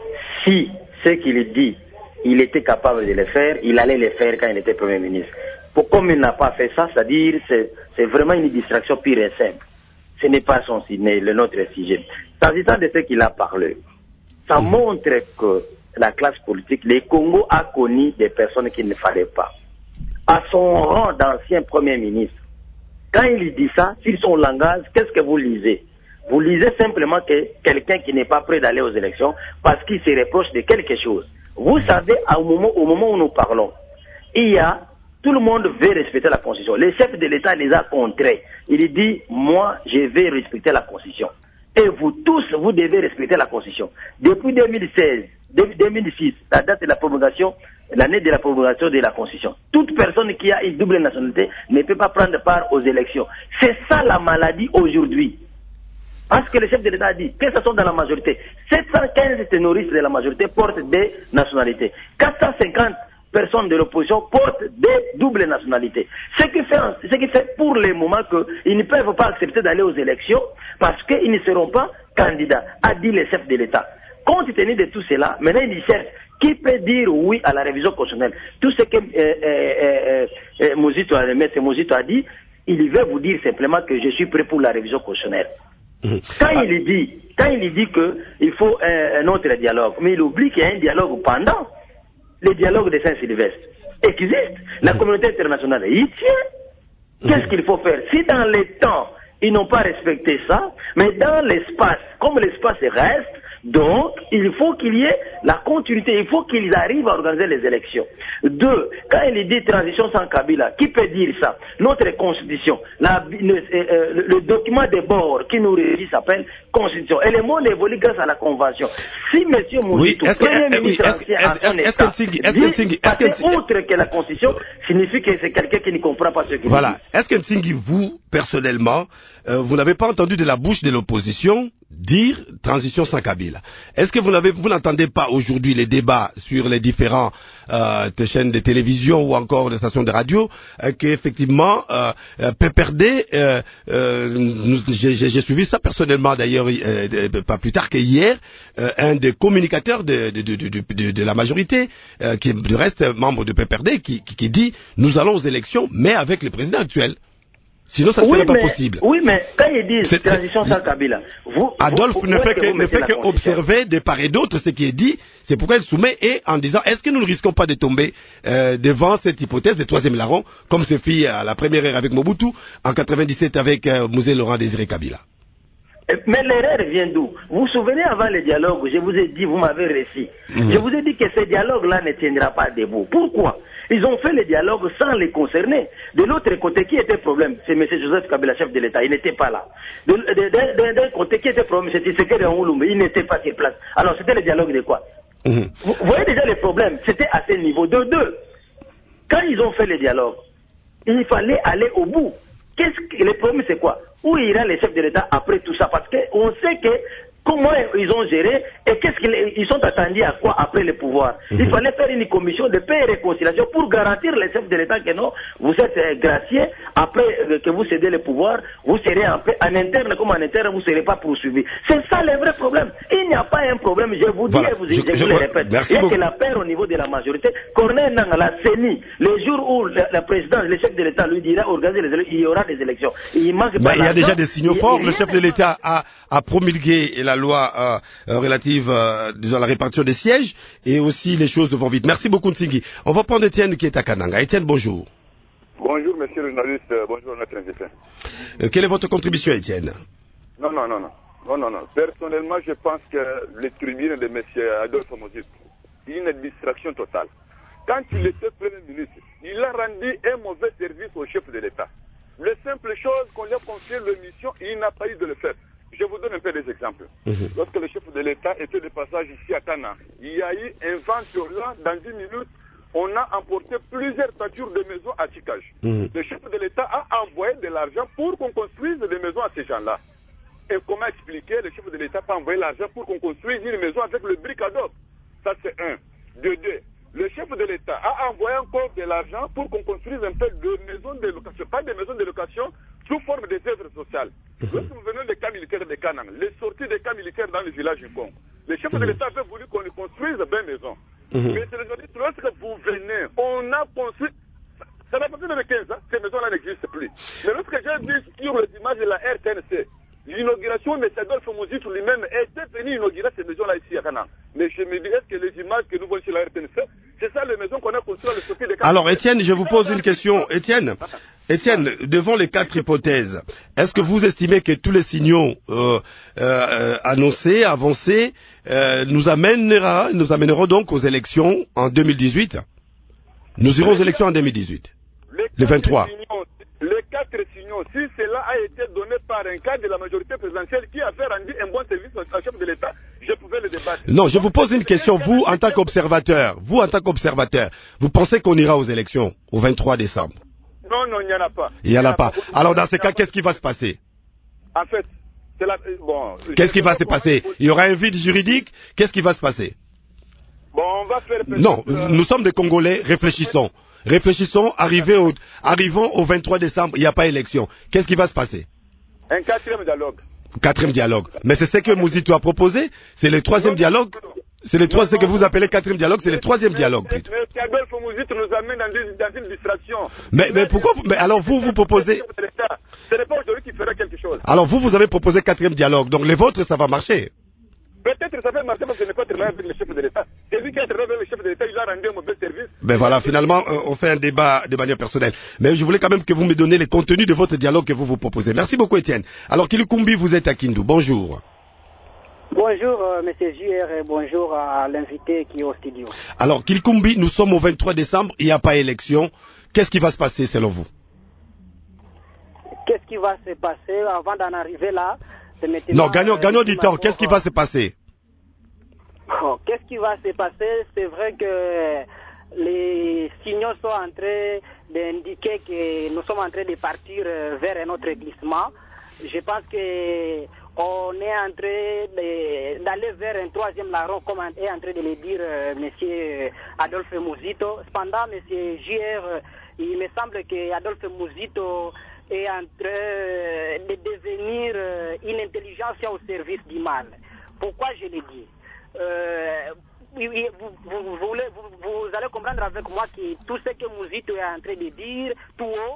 Si ce qu'il dit, il était capable de le faire, il allait le faire quand il était Premier ministre. Pour, comme il n'a pas fait ça, c'est-à-dire c'est, c'est vraiment une distraction pure et simple. Ce n'est pas son sujet, le notre sujet. S'agissant de ce qu'il a parlé, ça montre que la classe politique, le Congo a connu des personnes qu'il ne fallait pas. À son rang d'ancien Premier ministre, quand il dit ça, sur son langage, qu'est-ce que vous lisez? Vous lisez simplement que quelqu'un qui n'est pas prêt d'aller aux élections parce qu'il se reproche de quelque chose. Vous savez, au moment, au moment où nous parlons, il y a, tout le monde veut respecter la Constitution. Le chef de l'État les a contraints. Il dit, moi, je vais respecter la Constitution. Et vous tous, vous devez respecter la Constitution. Depuis deux mille seize, deux mille six, la date de la promulgation, l'année de la promulgation de la Constitution, toute personne qui a une double nationalité ne peut pas prendre part aux élections. C'est ça la maladie aujourd'hui. Parce que le chef de l'État a dit que ce soit dans la majorité, sept cent quinze terroristes de la majorité portent des nationalités. quatre cent cinquante personnes de l'opposition portent des doubles nationalités. Ce qui fait, ce qui fait pour le moment qu'ils ne peuvent pas accepter d'aller aux élections parce qu'ils ne seront pas candidats, a dit le chef de l'État. Compte tenu de tout cela, maintenant ils cherchent qui peut dire oui à la révision constitutionnelle. Tout ce que euh, euh, euh, Mouzito, le maître Mouzito a dit, il veut vous dire simplement que je suis prêt pour la révision constitutionnelle. Quand ah. il dit, quand il dit qu'il faut un, un autre dialogue, mais il oublie qu'il y a un dialogue pendant le dialogue de Saint-Sylvestre existe, la communauté internationale y tient. Qu'est-ce qu'il faut faire? Si dans les temps, ils n'ont pas respecté ça, mais dans l'espace, comme l'espace reste, donc il faut qu'il y ait la continuité, il faut qu'ils arrivent à organiser les élections. Deux, quand il dit transition sans Kabila, qui peut dire ça? Notre constitution, la, le, euh, le, le document de bord qui nous régit s'appelle constitution. Et le monde évolue grâce à la convention. Si M. Mouzito, oui, Premier ministre ancien à son état, dit passer autre que la constitution, signifie que c'est quelqu'un qui ne comprend pas ce qu'il dit. Voilà. Est-ce que Ntingi, vous, personnellement, euh, vous n'avez pas entendu de la bouche de l'opposition dire transition sans Kabila? Est-ce que vous n'avez, vous n'entendez pas aujourd'hui les débats sur les différents euh, chaînes de télévision ou encore des stations de radio euh, qu'effectivement euh, euh, P P R D, euh, euh, j'ai, j'ai suivi ça personnellement d'ailleurs euh, pas plus tard qu'hier, euh, un des communicateurs de, de, de, de, de, de la majorité, euh, qui est du reste membre de P P R D, qui, qui, qui dit nous allons aux élections mais avec le président actuel. Sinon, ça ne oui, serait pas mais, possible. Oui, mais quand ils disent transition sans Kabila, vous, Adolphe vous, ne vous fait que, ne fait que observer de part et d'autre ce qui est dit. C'est pourquoi il soumet et en disant est-ce que nous ne risquons pas de tomber euh, devant cette hypothèse de troisième larron, comme ce fit à la première ère avec Mobutu, en quatre-vingt-dix-sept avec euh, Mouzé Laurent Désiré Kabila. Mais l'erreur vient d'où? Vous vous souvenez avant le dialogue, je vous ai dit, vous m'avez réussi. Mmh. Je vous ai dit que ce dialogue-là ne tiendra pas debout. Pourquoi? Ils ont fait le dialogue sans les concerner. De l'autre côté, qui était le problème? C'est M. Joseph Kabila, chef de l'État. Il n'était pas là. D'un côté, qui était le problème? C'était Tshisekedi Angoulou, il n'était pas sur place. Alors, c'était le dialogue de quoi? Mmh. Vous voyez déjà les problèmes. C'était à ce niveau. De deux, quand ils ont fait le dialogue, il fallait aller au bout. Qu'est-ce que le problème, c'est quoi? Où ira les chefs de l'État après tout ça? Parce qu'on sait que comment ils ont géré et qu'est-ce qu'ils sont attendus à quoi après le pouvoir. Mm-hmm. Il fallait faire une commission de paix et réconciliation pour garantir les chefs de l'État que non, vous êtes euh, graciés, après euh, que vous cédez le pouvoir, vous serez en paix, en interne comme en interne, vous ne serez pas poursuivis. C'est ça le vrai problème. Il n'y a pas un problème, je vous dis voilà. et vous, je, je je vous vois. le répète. Merci il y a beaucoup. que la paix au niveau de la majorité. Corneille Nangala, CENI, le jour où la, la présidence, le chef de l'État lui dira organiser les élections, il y aura des élections. Il manque Mais il y a déjà des signaux il, forts. il le chef de l'État a, a promulgué la loi euh, euh, relative euh, disons, à la répartition des sièges et aussi les choses vont vite. Merci beaucoup Ntingi. On va prendre Étienne qui est à Kananga. Étienne, bonjour. Bonjour monsieur le journaliste, bonjour notre invité. Euh, quelle est votre contribution Étienne? Non, non, non, non. Non, non, non. Personnellement, je pense que les tribunes de M. Adolphe Mozit, c'est une distraction totale. Quand il était Premier ministre, il a rendu un mauvais service au chef de l'État. Les simples choses qu'on lui a confié la mission, il n'a pas eu de le faire. Je vous donne un peu des exemples. Mmh. Lorsque le chef de l'État était de passage ici à Tana, il y a eu un vent violent. Dans une minute, on a emporté plusieurs toitures de maisons à Tikage. Mmh. Le chef de l'État a envoyé de l'argent pour qu'on construise des maisons à ces gens-là. Et comment expliquer, le chef de l'État n'a pas envoyé l'argent pour qu'on construise une maison avec le bric à doc? Ça, c'est un. De deux, le chef de l'État a envoyé encore de l'argent pour qu'on construise un peu de maisons de location, pas des maisons de location sous forme des œuvres sociales. Lorsque nous venons des camps militaires de Kanang, les sorties des camps militaires dans le village du Congo, le chef de l'État avait voulu qu'on construise des maisons. Mais c'est le journaliste, lorsque vous venez, on a construit. Ça n'a pas fait de quinze ans, ces maisons-là n'existent plus. Mais lorsque j'ai vu sur les images de la R T N C, l'inauguration de M. Adolphe Mozit lui-même était venu inaugurer ces maisons-là ici à Canaan. Mais je me dis, est-ce que les images que nous voyons sur la R T N C, c'est ça les maisons qu'on a construites à la sortie des camps? Alors Étienne, je vous pose une question. Étienne, Étienne, devant les quatre hypothèses, est-ce que vous estimez que tous les signaux euh, euh, annoncés, avancés, euh, nous amènera, nous amèneront donc aux élections en deux mille dix-huit? Nous irons aux élections en deux mille dix-huit, le vingt-trois. Les quatre signaux, si cela a été donné par un cadre de la majorité présidentielle qui avait rendu un bon service au chef de l'État, je pouvais le débattre. Non, je vous pose une question. Vous, en tant qu'observateur, vous, en tant qu'observateur, vous pensez qu'on ira aux élections au vingt-trois décembre? Non, non, il n'y en a pas. Il n'y en a pas. Alors, dans ces cas, qu'est-ce qui va se passer? En fait, c'est la... Bon... Qu'est-ce qui va se passer? Il y aura un vide juridique? Qu'est-ce qui va se passer? Bon, on va faire... Non, nous sommes des Congolais, réfléchissons. Réfléchissons, arrivons au, arrivons au vingt-trois décembre, il n'y a pas élection. Qu'est-ce qui va se passer? Un quatrième dialogue. Quatrième dialogue. Mais c'est ce que Mouzito a proposé. C'est le troisième dialogue. C'est le troisième, ce que vous appelez quatrième dialogue, c'est le troisième dialogue plutôt. Mais Adolphe Mouzito nous amène dans, des, dans une distraction. Mais, mais pourquoi vous, mais alors vous, vous proposez... Ce n'est pas aujourd'hui qui fera quelque chose. Alors vous, vous avez proposé quatrième dialogue. Donc les vôtres, ça va marcher. Peut-être ça fait marcher parce que je n'ai pas travaillé avec le chef de l'État. C'est lui qui a travaillé avec le chef de l'État, il a rendu un mauvais service. Ben voilà, finalement, euh, on fait un débat de manière personnelle. Mais je voulais quand même que vous me donniez les contenus de votre dialogue que vous vous proposez. Merci beaucoup, Étienne. Alors, Kilikumbi, vous êtes à Kindu. Bonjour. Bonjour, euh, Monsieur J R, et bonjour à l'invité qui est au studio. Alors, Kilikumbi, nous sommes au vingt-trois décembre, il n'y a pas élection. Qu'est-ce qui va se passer selon vous? Qu'est-ce qui va se passer avant d'en arriver là? Non, gagnons, euh, gagnons du temps. Qu'est-ce qui va se passer? Bon, qu'est-ce qui va se passer? C'est vrai que les signaux sont en train d'indiquer que nous sommes en train de partir vers un autre glissement. Je pense que on est en train d'aller vers un troisième larron, comme est en train de le dire euh, M. Adolphe Mouzito. Cependant, M. J R, euh, il me semble que Adolphe Mouzito est en train de devenir euh, une intelligence au service du mal. Pourquoi je le dis? Euh, vous, vous, vous, voulez, vous, vous allez comprendre avec moi que tout ce que Mouzito est en train de dire, tout haut,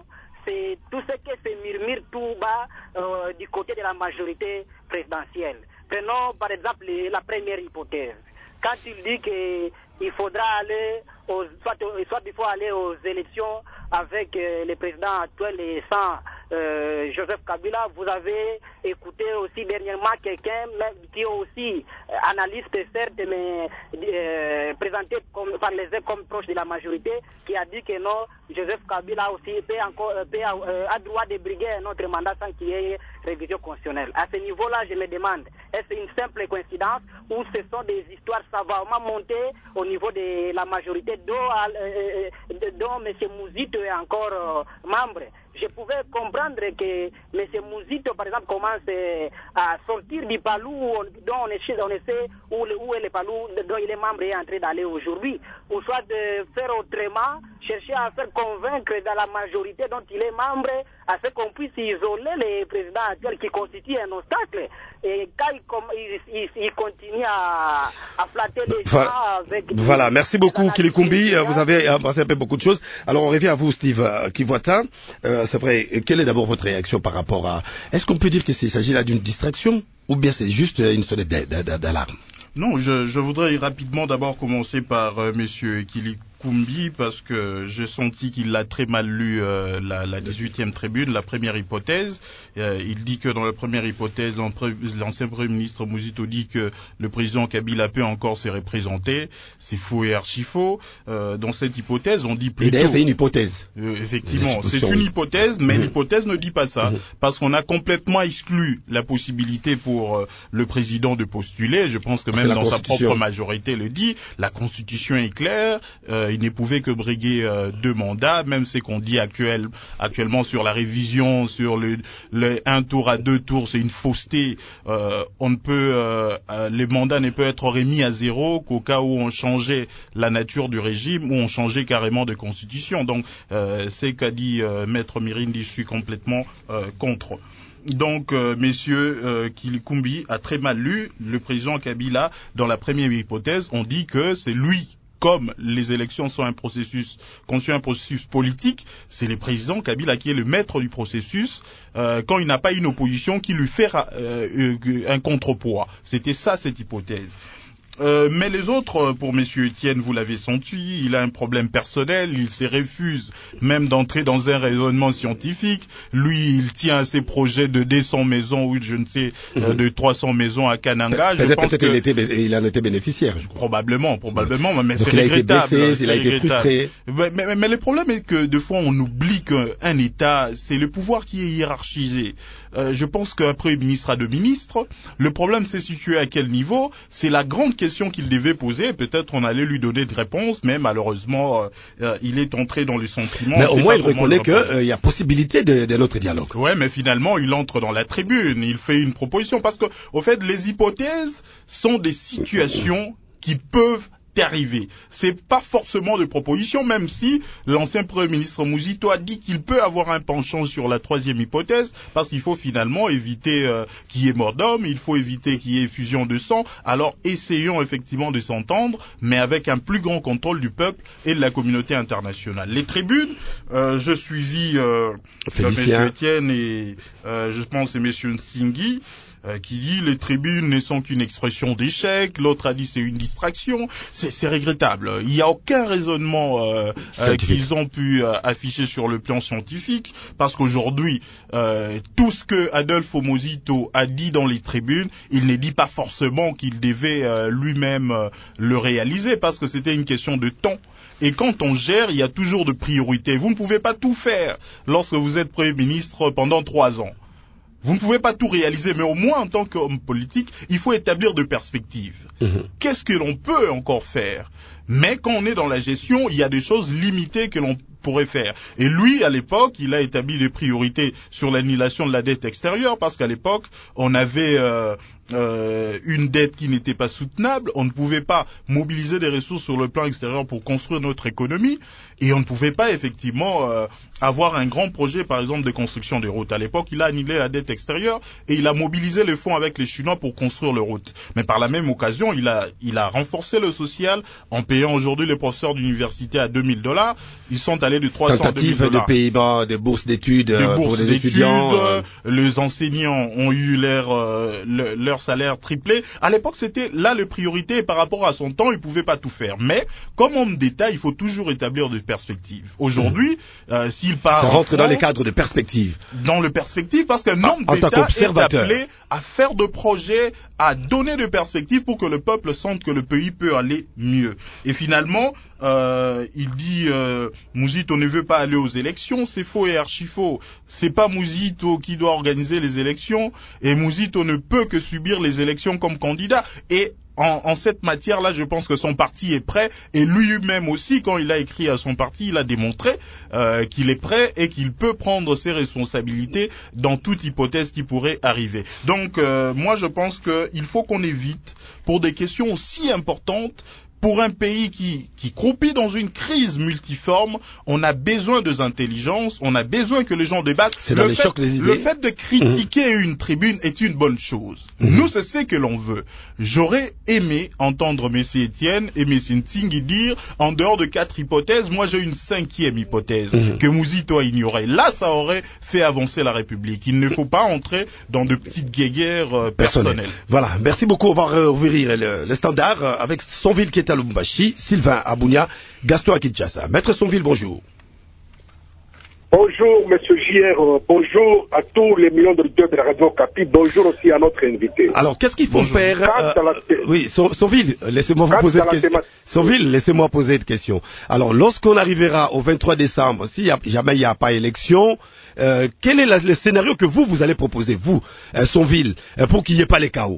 c'est tout ce qui se murmure tout bas euh, du côté de la majorité présidentielle. Prenons par exemple les, la première hypothèse. Quand il dit qu'il faudra aller, aux, soit, soit il faut aller aux élections avec euh, le président actuel et sans euh, Joseph Kabila, vous avez écouté aussi dernièrement quelqu'un qui est aussi euh, analyste certes, mais euh, présenté comme, par les comme proche de la majorité, qui a dit que non, Joseph Kabila aussi peut encore peut, euh, a droit de briguer notre mandat sans qu'il y ait révision constitutionnelle. À ce niveau-là, je me demande, est-ce une simple coïncidence ou ce sont des histoires savamment montées au niveau de la majorité dont, euh, dont M. Mouzito est encore euh, membre? Je pouvais comprendre que M. Mouzito, par exemple, commence euh, à sortir du palou dont on, est, on sait où, où est le palou dont il est membre et est en train d'aller aujourd'hui, ou soit de faire autrement, chercher à faire convaincre dans la majorité dont il est membre, à ce qu'on puisse isoler les présidents actuels qui constituent un obstacle. Et quand il, il, il, il continue à, à flatter les voilà. gens avec... Voilà, merci beaucoup Kilikumbi, vous avez avancé un peu beaucoup de choses. Alors on revient à vous Steve Kivuata. Euh, c'est vrai, quelle est d'abord votre réaction par rapport à... Est-ce qu'on peut dire qu'il s'agit là d'une distraction ou bien c'est juste une sonnette d'alarme? Non, je, je voudrais rapidement d'abord commencer par euh, Monsieur Kilikumbi parce que j'ai senti qu'il a très mal lu euh, la, la dix-huitième tribune, la première hypothèse. Euh, il dit que dans la première hypothèse, l'ancien Premier ministre Mouzito dit que le président Kabila peut encore se représenter. C'est faux et archi-faux. Euh, dans cette hypothèse, on dit plutôt... Et d'ailleurs, c'est une hypothèse. Euh, effectivement, c'est une hypothèse, mais mmh. l'hypothèse ne dit pas ça, mmh. parce qu'on a complètement exclu la possibilité pour euh, le président de postuler. Je pense que même dans sa propre majorité le dit, la Constitution est claire, euh, il ne pouvait que briguer euh, deux mandats, même ce qu'on dit actuel, actuellement sur la révision, sur le, le un tour à deux tours, c'est une fausseté. Euh, on ne peut, euh, euh, les mandats ne peuvent être remis à zéro qu'au cas où on changeait la nature du régime ou on changeait carrément de constitution. Donc, euh, c'est qu'a dit euh, Maître Mirindi, je suis complètement euh, contre. Donc, euh, messieurs euh, Kilikumbi a très mal lu le président Kabila. Dans la première hypothèse, on dit que c'est lui, comme les élections sont un processus, constituent un processus politique, c'est le président Kabila qui est le maître du processus, euh, quand il n'a pas une opposition qui lui fait euh, un contrepoids. C'était ça, cette hypothèse. Euh, mais les autres, pour Monsieur Etienne, vous l'avez senti, il a un problème personnel, il se refuse même d'entrer dans un raisonnement scientifique. Lui, il tient à ses projets de deux cents maisons ou je ne sais, mmh. euh, de trois cents maisons à Kananga. Peut-être peut que... il, était, il en était bénéficiaire, je crois. Probablement, probablement, mais donc c'est regrettable. Il a été blessé, il a été frustré. Mais, mais, mais le problème est que, des fois, on oublie qu'un État, c'est le pouvoir qui est hiérarchisé. Euh, je pense qu'un Premier ministre a deux ministres. Le problème s'est situé à quel niveau? C'est la grande question qu'il devait poser. Peut-être on allait lui donner de réponses, mais malheureusement, euh, il est entré dans le sentiment. Mais au moins, il reconnaît qu'il euh, y a possibilité de, de notre dialogue. Ouais, mais finalement, il entre dans la tribune. Il fait une proposition parce que, au fait, les hypothèses sont des situations qui peuvent arriver. C'est pas forcément de proposition, même si l'ancien Premier ministre Mouzito a dit qu'il peut avoir un penchant sur la troisième hypothèse, parce qu'il faut finalement éviter euh, qu'il y ait mort d'homme, il faut éviter qu'il y ait effusion de sang. Alors essayons effectivement de s'entendre, mais avec un plus grand contrôle du peuple et de la communauté internationale. Les tribunes, euh, je suivis euh, M. Etienne et euh, je pense c'est M. Nsingui, Euh, qui dit les tribunes ne sont qu'une expression d'échec, l'autre a dit c'est une distraction, c'est, c'est regrettable. Il n'y a aucun raisonnement euh, euh, qu'ils ont pu euh, afficher sur le plan scientifique, parce qu'aujourd'hui, euh, tout ce que Adolfo Mouzito a dit dans les tribunes, il ne dit pas forcément qu'il devait euh, lui-même euh, le réaliser, parce que c'était une question de temps. Et quand on gère, il y a toujours de priorités. Vous ne pouvez pas tout faire lorsque vous êtes Premier ministre pendant trois ans. Vous ne pouvez pas tout réaliser, mais au moins en tant qu'homme politique, il faut établir de perspectives. Mmh. Qu'est-ce que l'on peut encore faire? Mais quand on est dans la gestion, il y a des choses limitées que l'on pourrait faire. Et lui, à l'époque, il a établi des priorités sur l'annulation de la dette extérieure, parce qu'à l'époque, on avait euh, euh, une dette qui n'était pas soutenable, on ne pouvait pas mobiliser des ressources sur le plan extérieur pour construire notre économie, et on ne pouvait pas effectivement euh, avoir un grand projet, par exemple, de construction de routes. À l'époque, il a annulé la dette extérieure, et il a mobilisé les fonds avec les Chinois pour construire les routes. Mais par la même occasion, il a, il a renforcé le social en payant aujourd'hui les professeurs d'université à deux mille dollars. Ils sont allés équivalait de trois cent deux mille tentative dollars. de paiement, de bourses d'études euh, pour les étudiants. Euh... Les enseignants ont eu leur, euh, le, leur salaire triplé. À l'époque, c'était là le priorité. Par rapport à son temps, il pouvait pas tout faire. Mais comme homme d'État, il faut toujours établir des perspectives. Aujourd'hui, mmh. euh, s'il part... Ça rentre dans les cadres de perspectives. Dans le perspective, parce qu'un homme d'État est appelé à faire de projets, à donner de perspectives pour que le peuple sente que le pays peut aller mieux. Et finalement, euh, il dit euh, Mouzito ne veut pas aller aux élections, c'est faux et archi faux. C'est pas Mouzito qui doit organiser les élections, et Mouzito ne peut que subir les élections comme candidat. Et En, en cette matière-là, je pense que son parti est prêt, et lui-même aussi, quand il a écrit à son parti, il a démontré euh, qu'il est prêt et qu'il peut prendre ses responsabilités dans toute hypothèse qui pourrait arriver. Donc, euh, moi, je pense qu'il faut qu'on évite, pour des questions aussi importantes, pour un pays qui, qui croupit dans une crise multiforme, on a besoin de intelligence, on a besoin que les gens débattent. C'est dans le les fait, chocs les idées. Le fait de critiquer mmh. une tribune est une bonne chose. Mmh. Nous, c'est ce que l'on veut. J'aurais aimé entendre M. Etienne et M. Ntingui dire, en dehors de quatre hypothèses, moi j'ai une cinquième hypothèse mmh. que Mouzito a ignorée. Là, ça aurait fait avancer la République. Il ne faut pas entrer dans de petites guéguerres euh, personnelles. Voilà, merci beaucoup. On va ouvrir le, le standard euh, avec Sonville qui est à Lubumbashi, Sylvain à Bunia, Gaston à Kinshasa. Maître Sonville, bonjour. Bonjour, Monsieur J R. Bonjour à tous les millions d'auditeurs de la radio Okapi. Bonjour aussi à notre invité. Alors, qu'est-ce qu'il faut bonjour. faire euh, la... Oui, Sonville, laissez-moi vous poser une question. Sonville, laissez-moi poser une question. Alors, lorsqu'on arrivera au vingt-trois décembre, si y a, jamais il n'y a pas élection, euh, quel est la, le scénario que vous, vous allez proposer, vous, euh, Sonville, euh, pour qu'il n'y ait pas les chaos?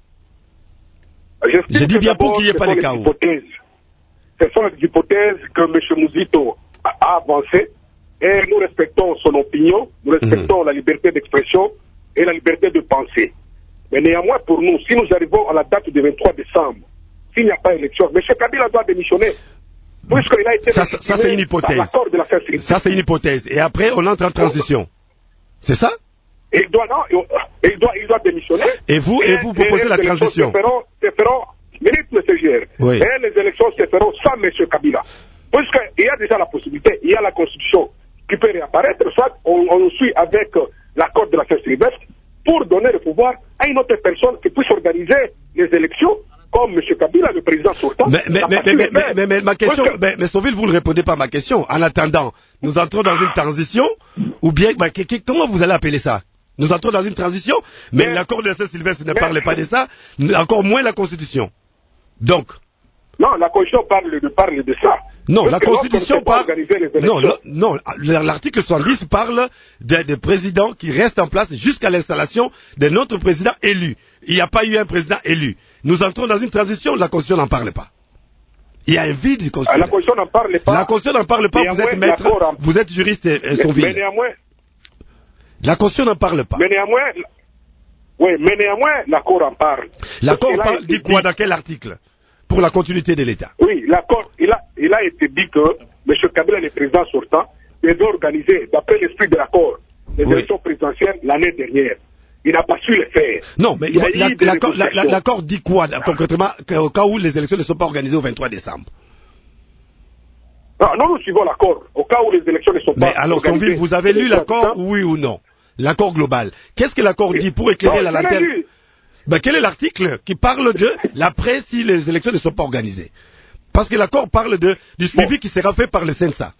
Je dis bien pour qu'il n'y ait pas les chaos. Ce sont les hypothèses que M. Mouzito a avancées et nous respectons son opinion, nous respectons mmh. la liberté d'expression et la liberté de penser. Mais néanmoins, pour nous, si nous arrivons à la date du vingt-trois décembre, s'il n'y a pas élection, M. Kabila doit démissionner. Puisqu'il a été ça, ça, ça c'est une hypothèse. De la ça, c'est une hypothèse. Et après, on entre en transition. C'est ça? Il doit, non, il doit, il doit démissionner. Et vous, et, et vous proposez et la transition. Se feront, se feront, minute, M. G R. Oui. Et les élections se feront sans M. Kabila. Puisqu'il y a déjà la possibilité, il y a la constitution qui peut réapparaître, soit on, on suit avec l'accord de la fête sylvestre pour donner le pouvoir à une autre personne qui puisse organiser les élections comme M. Kabila, le président sortant. Mais, mais, mais, mais, mais, mais, mais, mais ma question, que... mais, mais Sonville, vous ne répondez pas à ma question. En attendant, nous entrons dans une transition, ou bien, bah, comment vous allez appeler ça? Nous entrons dans une transition, mais, mais l'accord de la Saint-Sylvestre ne mais, parle pas de ça, encore moins la Constitution. Donc. Non, la Constitution parle de, parle de ça. Non, la Constitution parle. Non, non, l'article soixante-dix parle des de présidents qui restent en place jusqu'à l'installation de notre président élu. Il n'y a pas eu un président élu. Nous entrons dans une transition, la Constitution n'en parle pas. Il y a un vide constitutionnel. Ah, la Constitution n'en parle pas. La Constitution n'en parle pas, vous êtes maître, en... vous êtes juriste et, et Sonville. Mais néanmoins. La Constitution n'en parle pas. Mais néanmoins, oui, mais néanmoins, l'accord en parle. L'accord parle, dit quoi, dans quel article? Pour la continuité de l'État. Oui, l'accord, il a, il a été dit que M. Kabila, le président sortant, devait organiser, d'après l'esprit de l'accord, les oui. élections présidentielles l'année dernière. Il n'a pas su le faire. Non, mais l'accord la, la, la, dit quoi, concrètement, au cas où les élections ne sont pas organisées au vingt-trois décembre? Non, nous, nous suivons l'accord, au cas où les élections ne sont mais pas alors, organisées. Alors, Sonville, vous avez lu l'accord, oui ou non? L'accord global. Qu'est-ce que l'accord oui. dit pour éclairer non, la lanterne? Ben, quel est l'article qui parle de l'après si les élections ne sont pas organisées? Parce que l'accord parle de, du suivi bon. qui sera fait par le C E N S A.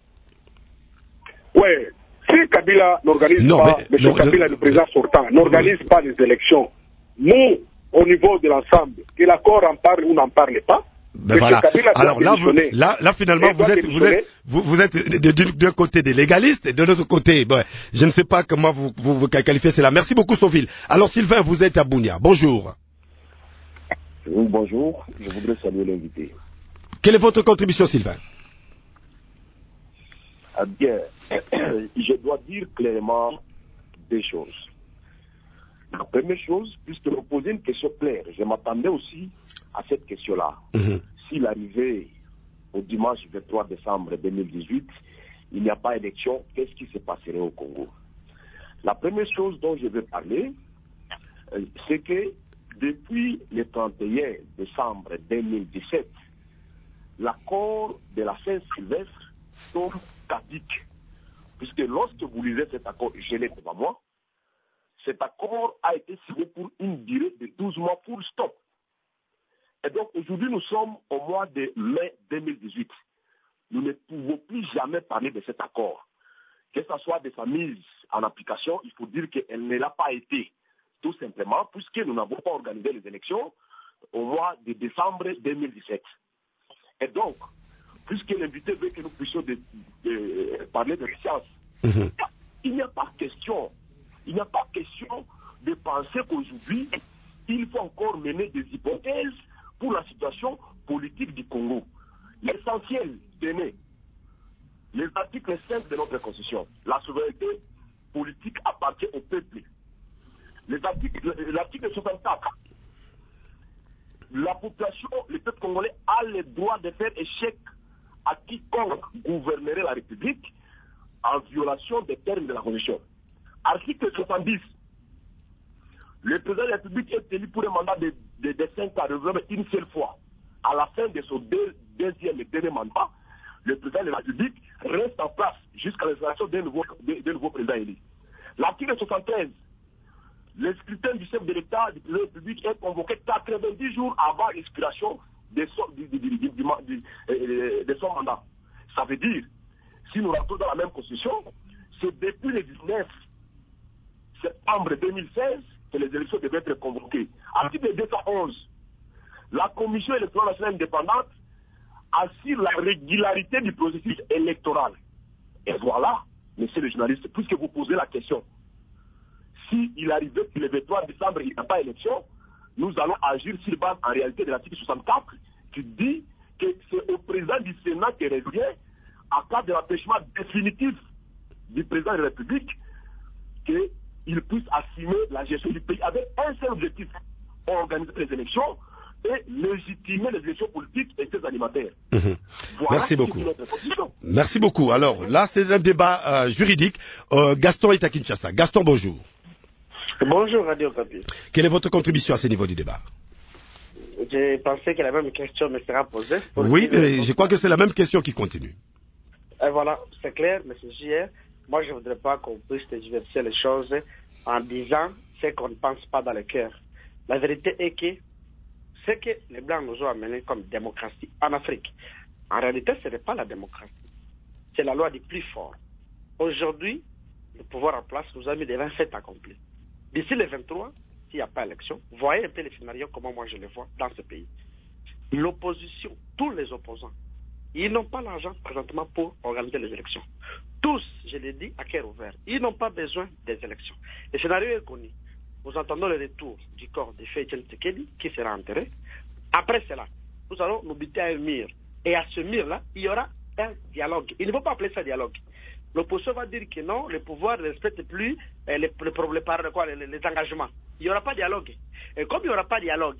Oui. Si Kabila n'organise pas, M. Kabila, le président sortant, n'organise pas les élections, nous, au niveau de l'ensemble, que l'accord en parle ou n'en parle pas, ben voilà. Alors là, vous, là, là, finalement, vous êtes, vous êtes, vous, vous êtes d'un côté des légalistes et de l'autre côté, ben, je ne sais pas comment vous vous, vous qualifiez cela. Merci beaucoup, Sonville. Alors, Sylvain, vous êtes à Bunia. Bonjour. Oui, bonjour. Je voudrais saluer l'invité. Quelle est votre contribution, Sylvain? Ah bien, je dois dire clairement deux choses. La première chose, puisque vous posez une question claire, je m'attendais aussi à cette question-là. Mm-hmm. S'il arrivait au dimanche vingt-trois décembre deux mille dix-huit, il n'y a pas d'élection, qu'est-ce qui se passerait au Congo? La première chose dont je veux parler, euh, c'est que depuis le trente et un décembre deux mille dix-sept, l'accord de la Saint-Sylvestre tombe caduque. Puisque lorsque vous lisez cet accord, je l'ai devant moi, cet accord a été signé pour une durée de douze mois pour stop. Et donc aujourd'hui, nous sommes au mois de mai deux mille dix-huit. Nous ne pouvons plus jamais parler de cet accord. Que ce soit de sa mise en application, il faut dire qu'elle ne l'a pas été. Tout simplement, puisque nous n'avons pas organisé les élections au mois de décembre deux mille dix-sept. Et donc, puisque l'invité veut que nous puissions de, de parler de science, mmh. il n'y a pas question, il n'y a pas question de penser qu'aujourd'hui, il faut encore mener des hypothèses pour la situation politique du Congo. L'essentiel tenait les articles cinq de notre Constitution. La souveraineté politique appartient au peuple. L'article soixante-quatre. La population, le peuple congolais a le droit de faire échec à quiconque gouvernerait la République en violation des termes de la Constitution. Article soixante-dix. Le président de la République est élu pour un mandat de, de, de cinq ans, une seule fois. À la fin de son deux, deuxième et dernier mandat, le président de la République reste en place jusqu'à l'installation d'un nouveau, d'un nouveau président élu. L'article soixante-treize. Le scrutin du chef de l'État du président de la République est convoqué quatre-vingt-dix jours avant l'expiration de son, du, du, du, du, du, de son mandat. Ça veut dire, si nous rentrons dans la même constitution, c'est depuis le dix-neuf septembre deux mille seize que les élections devaient être convoquées. Article deux cent onze. La Commission électorale nationale indépendante assure la régularité du processus électoral. Et voilà, monsieur le journaliste, puisque vous posez la question, s'il arrivait que le vingt-trois décembre, il n'y a pas élection, nous allons agir sur base en réalité de l'article soixante-quatre qui dit que c'est au président du Sénat qui revient, en cas de l'empêchement définitif du président de la République, qu'il puisse assumer la gestion du pays avec un seul objectif, organiser les élections et légitimer les élections politiques et ses animateurs. Mmh. Voilà. Merci beaucoup. Merci beaucoup. Alors là, c'est un débat euh, juridique. Euh, Gaston est à Kinshasa. Gaston, bonjour. Bonjour Radio Okapi. Quelle est votre contribution à ce niveau du débat? J'ai pensé que la même question me sera posée. Oui, mais je crois que c'est la même question qui continue. Et voilà, c'est clair, M. J R. Moi, je ne voudrais pas qu'on puisse tergiverser les choses en disant ce qu'on ne pense pas dans le cœur. La vérité est que ce que les Blancs nous ont amené comme démocratie en Afrique, en réalité, ce n'est pas la démocratie. C'est la loi du plus fort. Aujourd'hui, le pouvoir en place nous a mis des vingt faits accomplis. D'ici le vingt-trois, s'il n'y a pas élection, voyez un peu les scénarios, comment moi je les vois dans ce pays. L'opposition, tous les opposants, ils n'ont pas l'argent présentement pour organiser les élections. Tous, je l'ai dit, à cœur ouvert, ils n'ont pas besoin des élections. Le scénario est connu. Nous entendons le retour du corps de Félix Tshisekedi qui sera enterré. Après cela, nous allons nous buter à un mur. Et à ce mur-là, il y aura un dialogue. Il ne faut pas appeler ça dialogue. L'opposition va dire que non, le pouvoir ne respecte plus les, les, les, quoi, les, les engagements. Il n'y aura pas de dialogue. Et comme il n'y aura pas de dialogue,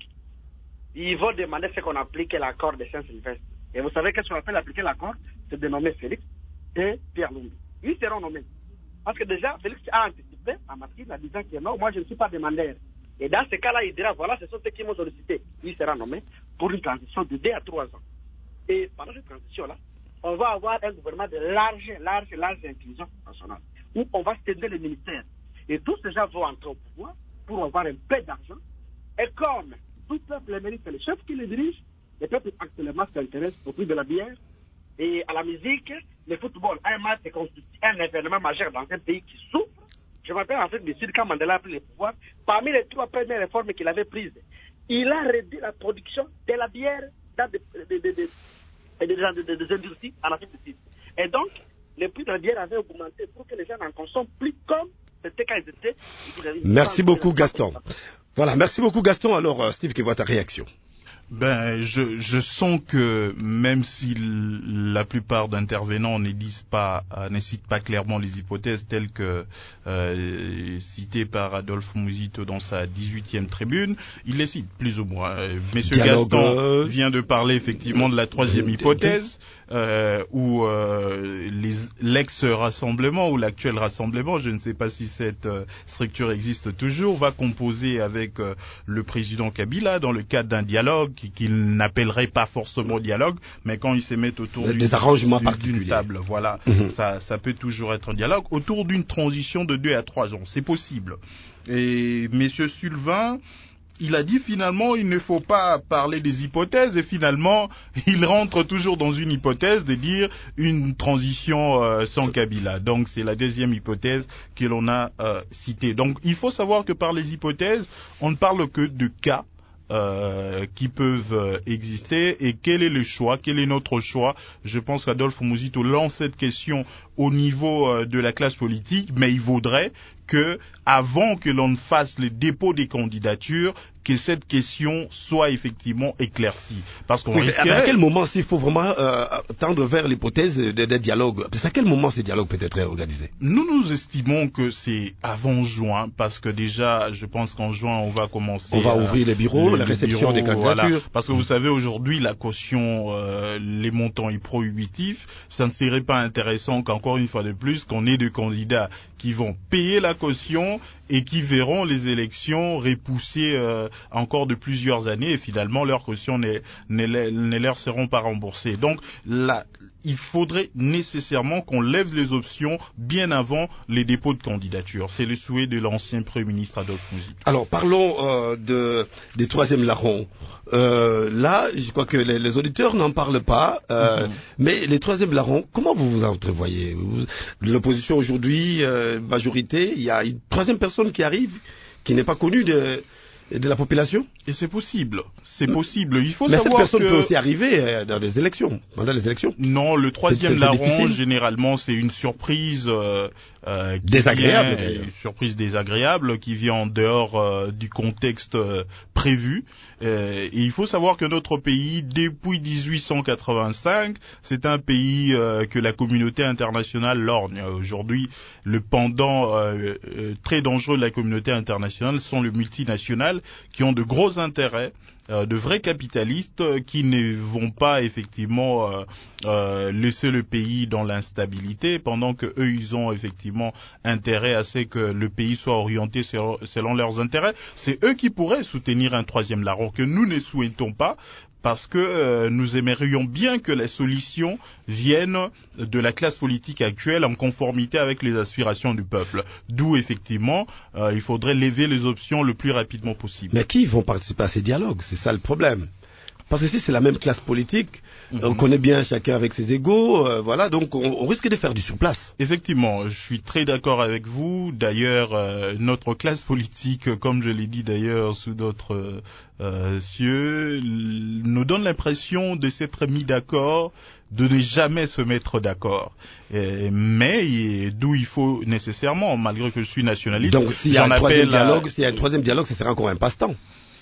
ils vont demander ce qu'on applique l'accord de Saint-Sylvestre. Et vous savez qu'est-ce qu'on appelle appliquer l'accord? C'est de nommer Félix et Pierre Lumbi. Ils seront nommés. Parce que déjà, Félix a anticipé à Martine en disant que non, moi je ne suis pas demandeur. Et dans ce cas-là, il dira, voilà, ce sont ceux qui m'ont sollicité. Il sera nommé pour une transition de deux à trois ans. Et pendant cette transition-là, on va avoir un gouvernement de large, large, large inclusion nationale, où on va stender les ministères. Et tous ces gens vont entrer au pouvoir pour avoir un peu d'argent. Et comme tout peuple mérite, c'est le chef qui les dirige, les peuples actuellement s'intéressent au prix de la bière et à la musique, le football. Un match constitue un événement majeur dans un pays qui souffre. Je m'appelle en Afrique du Sud, quand Mandela a pris le pouvoir, parmi les trois premières réformes qu'il avait prises, il a réduit la production de la bière dans des, des, des, des, des, des, des, des industries en Afrique du Sud. Et donc, le prix de la bière avait augmenté pour que les gens n'en consomment plus comme c'était quand ils étaient. Merci beaucoup, Gaston. Voilà, merci beaucoup, Gaston. Alors, euh, Steve, quelle est ta réaction? Ben, je, je sens que même si la plupart d'intervenants ne disent pas, euh, ne citent pas clairement les hypothèses telles que euh, citées par Adolphe Muzito dans sa dix-huitième tribune, il les cite plus ou moins. Euh, Monsieur Dialogue, Gaston euh... vient de parler effectivement de la troisième hypothèse. Euh, où euh, les, l'ex-rassemblement ou l'actuel rassemblement, je ne sais pas si cette euh, structure existe toujours, va composer avec euh, le président Kabila dans le cadre d'un dialogue qu'ils n'appelleraient pas forcément dialogue, mais quand ils se mettent autour d'une, des arrangements d'une, particuliers. d'une table, voilà, mmh. ça, ça peut toujours être un dialogue autour d'une transition de deux à trois ans. C'est possible. Et Monsieur Sylvain, il a dit finalement il ne faut pas parler des hypothèses et finalement il rentre toujours dans une hypothèse de dire une transition euh, sans Kabila. Donc c'est la deuxième hypothèse que l'on a euh, citée. Donc il faut savoir que par les hypothèses, on ne parle que de cas Euh, qui peuvent euh, exister et quel est le choix, quel est notre choix. Je pense qu'Adolphe Muzito lance cette question au niveau euh, de la classe politique, mais il vaudrait que, avant que l'on fasse le dépôt des candidatures, que cette question soit effectivement éclaircie. Parce qu'on oui, risquerait... à quel moment, s'il faut vraiment euh, tendre vers l'hypothèse des de dialogues, à quel moment ces dialogues peuvent être organisés? Nous, nous estimons que c'est avant juin, parce que déjà, je pense qu'en juin, on va commencer... On va à, ouvrir les bureaux, les, la réception bureaux, des candidatures. Voilà. Parce que vous savez, aujourd'hui, la caution, euh, les montants est prohibitif. Ça ne serait pas intéressant qu'encore une fois de plus, qu'on ait des candidats qui vont payer la caution et qui verront les élections repoussées euh, encore de plusieurs années et finalement leurs cautions ne, ne, ne leur seront pas remboursées. Donc là, il faudrait nécessairement qu'on lève les options bien avant les dépôts de candidature. C'est le souhait de l'ancien Premier ministre Adolphe Muzito. Alors parlons euh, de, des troisièmes larrons. Euh, là, je crois que les, les auditeurs n'en parlent pas, euh, mm-hmm. mais les troisièmes larrons, comment vous vous entrevoyez? L'opposition aujourd'hui, euh, majorité, il y a une troisième personne qui arrive, qui n'est pas connue de... de la population? Et c'est possible, c'est possible. Il faut Mais savoir cette personne que... peut aussi arriver dans les élections, pendant les élections. Non, le troisième larron, généralement, c'est une surprise euh, euh, qui désagréable, vient, une surprise désagréable qui vient en dehors euh, du contexte euh, prévu. Euh, et il faut savoir que notre pays, depuis dix-huit cent quatre-vingt-cinq, c'est un pays euh, que la communauté internationale lorgne. Aujourd'hui, le pendant euh, euh, très dangereux de la communauté internationale sont les multinationales qui ont de gros intérêts, euh, de vrais capitalistes euh, qui ne vont pas effectivement euh, euh, laisser le pays dans l'instabilité, pendant que eux ils ont effectivement intérêt à ce que le pays soit orienté selon, selon leurs intérêts. C'est eux qui pourraient soutenir un troisième larron que nous ne souhaitons pas, parce que euh, nous aimerions bien que la solution vienne de la classe politique actuelle en conformité avec les aspirations du peuple. D'où, effectivement, euh, il faudrait lever les options le plus rapidement possible. Mais qui vont participer à ces dialogues? C'est ça le problème. Parce que si c'est la même classe politique, mm-hmm. on connaît bien chacun avec ses égos, euh, voilà, donc on, on risque de faire du surplace. Effectivement, je suis très d'accord avec vous. D'ailleurs, euh, notre classe politique, comme je l'ai dit d'ailleurs sous d'autres euh, cieux, nous donne l'impression de s'être mis d'accord, de ne jamais se mettre d'accord. Et, mais et, d'où il faut nécessairement, malgré que je suis nationaliste, donc s'il y a un troisième dialogue, à... s'il y a un troisième dialogue, ce sera encore un passe-temps.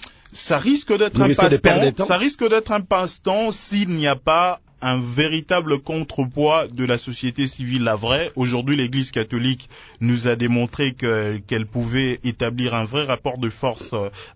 Ça risque d'être un passe-temps. Ça risque d'être un passe-temps s'il n'y a pas un véritable contrepoids de la société civile, la vraie. Aujourd'hui, l'Église catholique nous a démontré que, qu'elle pouvait établir un vrai rapport de force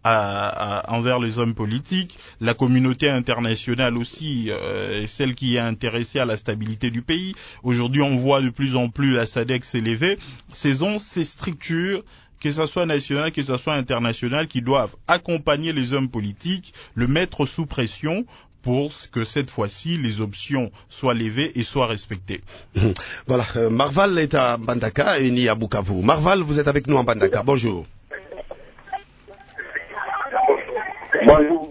à, à, envers les hommes politiques. La communauté internationale aussi, euh, celle qui est intéressée à la stabilité du pays. Aujourd'hui, on voit de plus en plus la S A D C s'élever. Ce sont ces structures, que ce soit national, que ce soit international, qui doivent accompagner les hommes politiques, le mettre sous pression pour que cette fois-ci, les options soient levées et soient respectées. Voilà, euh, Marval est à Mbandaka et Ni à Bukavu. Marval, vous êtes avec nous en Mbandaka. Bonjour. Bonjour.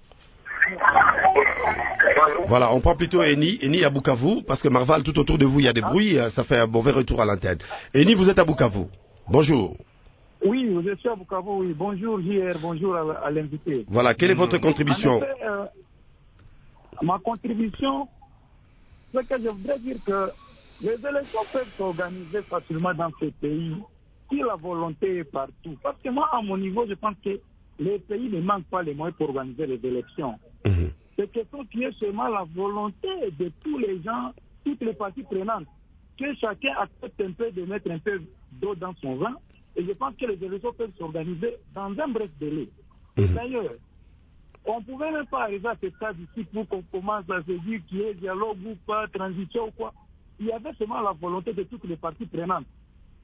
Voilà, on prend plutôt Eni, Eni à Bukavu, parce que Marval, tout autour de vous, il y a des bruits, ça fait un mauvais retour à l'antenne. Eni, vous êtes à Bukavu. Bonjour. Oui, je suis à Bukavu, oui. Bonjour J R, bonjour à, à l'invité. Voilà, quelle est votre contribution? En effet, euh, ma contribution, c'est que je voudrais dire que les élections peuvent s'organiser facilement dans ce pays si la volonté est partout. Parce que moi, à mon niveau, je pense que les pays ne manquent pas les moyens pour organiser les élections. Mmh. C'est question qui est seulement la volonté de tous les gens, toutes les parties prenantes, que chacun accepte un peu de mettre un peu d'eau dans son vin. Et je pense que les élections peuvent s'organiser dans un bref délai. Mmh. D'ailleurs, on ne pouvait même pas arriver à ce stade ici pour qu'on commence à se dire qu'il y ait dialogue ou pas, transition ou quoi. Il y avait seulement la volonté de toutes les parties prenantes,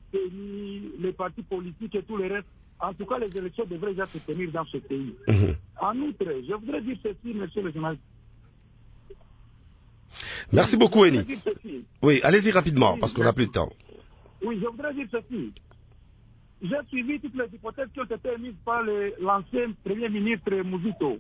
et les partis politiques et tout le reste. En tout cas, les élections devraient déjà se tenir dans ce pays. Mmh. En outre, je voudrais dire ceci, monsieur le journaliste. Merci beaucoup, Eni. Ceci. Oui, allez-y rapidement, Oui, parce qu'on n'a plus de temps. Oui, je voudrais dire ceci. J'ai suivi toutes les hypothèses qui ont été émises par le- l'ancien Premier ministre Mouzito.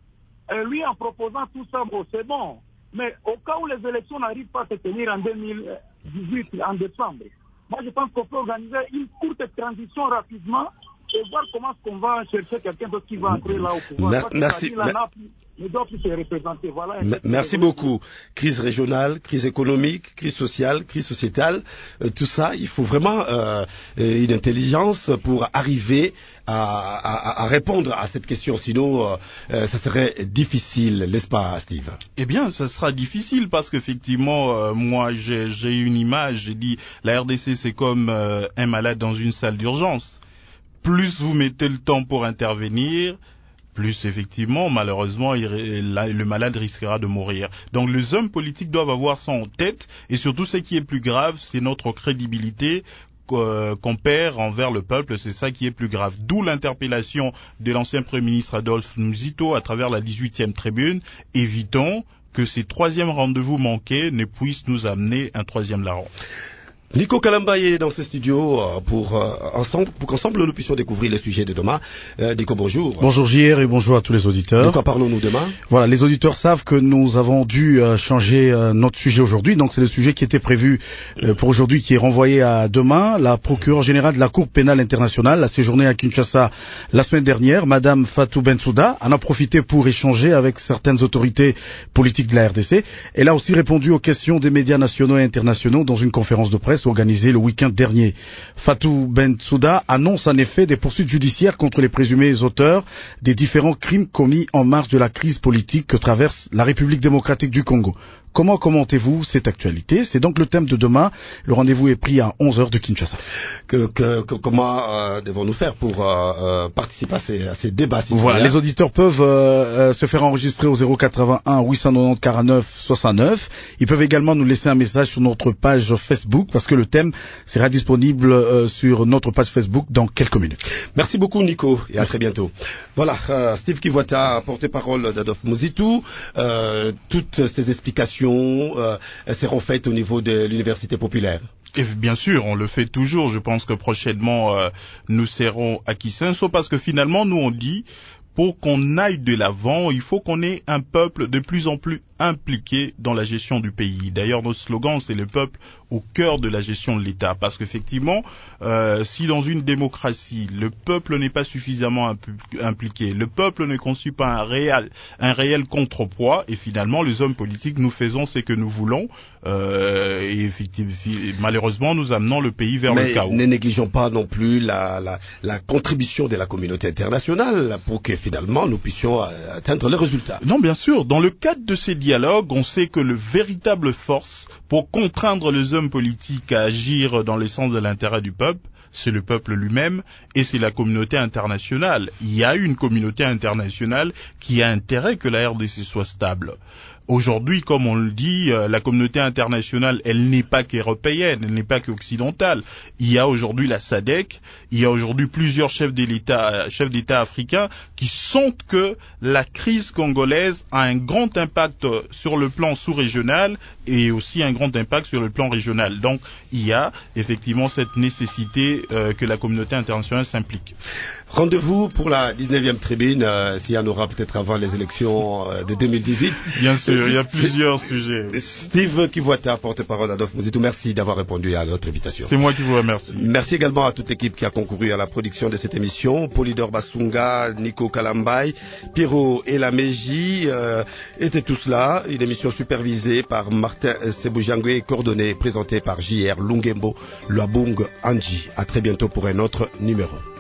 Et lui, en proposant tout ça, bon, c'est bon. Mais au cas où les élections n'arrivent pas à se tenir en deux mille dix-huit, en décembre, moi je pense qu'on peut organiser une courte transition rapidement et voir comment est-ce qu'on va chercher quelqu'un d'autre qui va entrer là au pouvoir. Mer- Parce que merci. Kabila n'a plus- ne doit plus se représenter. Voilà un M- peu ce que Merci je voulais beaucoup. Crise régionale, crise économique, crise sociale, crise sociétale, euh, tout ça, il faut vraiment euh, une intelligence pour arriver à, à- à répondre à cette question. Sinon, euh, euh, ça serait difficile, n'est-ce pas, Steve? Eh bien, ça sera difficile parce qu'effectivement, euh, moi, j'ai j'ai une image, j'ai dit, la R D C, c'est comme euh, un malade dans une salle d'urgence. Plus vous mettez le temps pour intervenir, plus effectivement, malheureusement, il, la, le malade risquera de mourir. Donc les hommes politiques doivent avoir ça en tête, et surtout ce qui est plus grave, c'est notre crédibilité qu'on perd envers le peuple, c'est ça qui est plus grave. D'où l'interpellation de l'ancien Premier ministre Adolphe Mouzito à travers la dix-huitième tribune. Évitons que ces troisièmes rendez-vous manqués ne puissent nous amener un troisième larron. Nico Kalambaye est dans ce studio euh, pour, euh, ensemble, pour qu'ensemble nous puissions découvrir les sujets de demain. Euh, Nico, bonjour. Bonjour J R et bonjour à tous les auditeurs. De quoi parlons-nous demain? Voilà, les auditeurs savent que nous avons dû euh, changer euh, notre sujet aujourd'hui. Donc c'est le sujet qui était prévu euh, pour aujourd'hui qui est renvoyé à demain. La procureure générale de la Cour pénale internationale a séjourné à Kinshasa la semaine dernière. Madame Fatou Bensouda en a profité pour échanger avec certaines autorités politiques de la R D C. Elle a aussi répondu aux questions des médias nationaux et internationaux dans une conférence de presse organisé le week-end dernier. Fatou Bensouda annonce en effet des poursuites judiciaires contre les présumés auteurs des différents crimes commis en marge de la crise politique que traverse la République démocratique du Congo. Comment commentez-vous cette actualité? C'est donc le thème de demain. Le rendez-vous est pris à onze heures de Kinshasa. Que, que, que, comment euh, devons-nous faire pour euh, euh, participer à ces, à ces débats? Voilà, les auditeurs peuvent euh, euh, se faire enregistrer au zéro quatre-vingt-un huit cent quatre-vingt-dix quarante-neuf soixante-neuf. Ils peuvent également nous laisser un message sur notre page Facebook parce que le thème sera disponible euh, sur notre page Facebook dans quelques minutes. Merci beaucoup Nico et à très bientôt. Voilà, euh, Steve Kivuata, porte-parole d'Adolphe Mouzito. Euh, toutes ces explications Euh, seront faites au niveau de l'université populaire. Et bien sûr, on le fait toujours. Je pense que prochainement, euh, nous serons à Kisenso parce que finalement, nous on dit, pour qu'on aille de l'avant, il faut qu'on ait un peuple de plus en plus impliqué dans la gestion du pays. D'ailleurs, notre slogan, c'est le peuple au cœur de la gestion de l'État. Parce qu'effectivement, euh, si dans une démocratie, le peuple n'est pas suffisamment impliqué, le peuple ne conçoit pas un réel, un réel contrepoids, et finalement, les hommes politiques, nous faisons ce que nous voulons, euh, et effectivement, malheureusement, nous amenons le pays vers Mais le chaos. ne négligeons pas non plus la, la, la contribution de la communauté internationale pour que finalement nous puissions atteindre les résultats. Non, bien sûr. Dans le cadre de ces dialogues, on sait que le véritable force pour contraindre les hommes politiques à agir dans le sens de l'intérêt du peuple, c'est le peuple lui-même et c'est la communauté internationale. Il y a une communauté internationale qui a intérêt que la R D C soit stable. Aujourd'hui, comme on le dit, euh, la communauté internationale, elle n'est pas qu'européenne, elle n'est pas qu'occidentale. Il y a aujourd'hui la SADC, il y a aujourd'hui plusieurs chefs d'État, chefs d'État africains qui sentent que la crise congolaise a un grand impact sur le plan sous-régional et aussi un grand impact sur le plan régional. Donc, il y a effectivement cette nécessité euh, que la communauté internationale s'implique. Rendez-vous pour la dix-neuvième tribune, euh, s'il y en aura peut-être avant les élections euh, de deux mille dix-huit. Bien sûr, il y a plusieurs sujets. Steve Kivuata, porte-parole d'Adolphe Mouzito, merci d'avoir répondu à notre invitation. C'est moi qui vous remercie. Merci également à toute l'équipe qui a concouru à la production de cette émission. Polydor Basunga, Nico Kalambaye, Pierrot et la Meji euh, étaient tous là. Une émission supervisée par Martin Sebujangwe, coordonnée et présentée par J R Lungembo Luabung Anji. À très bientôt pour un autre numéro.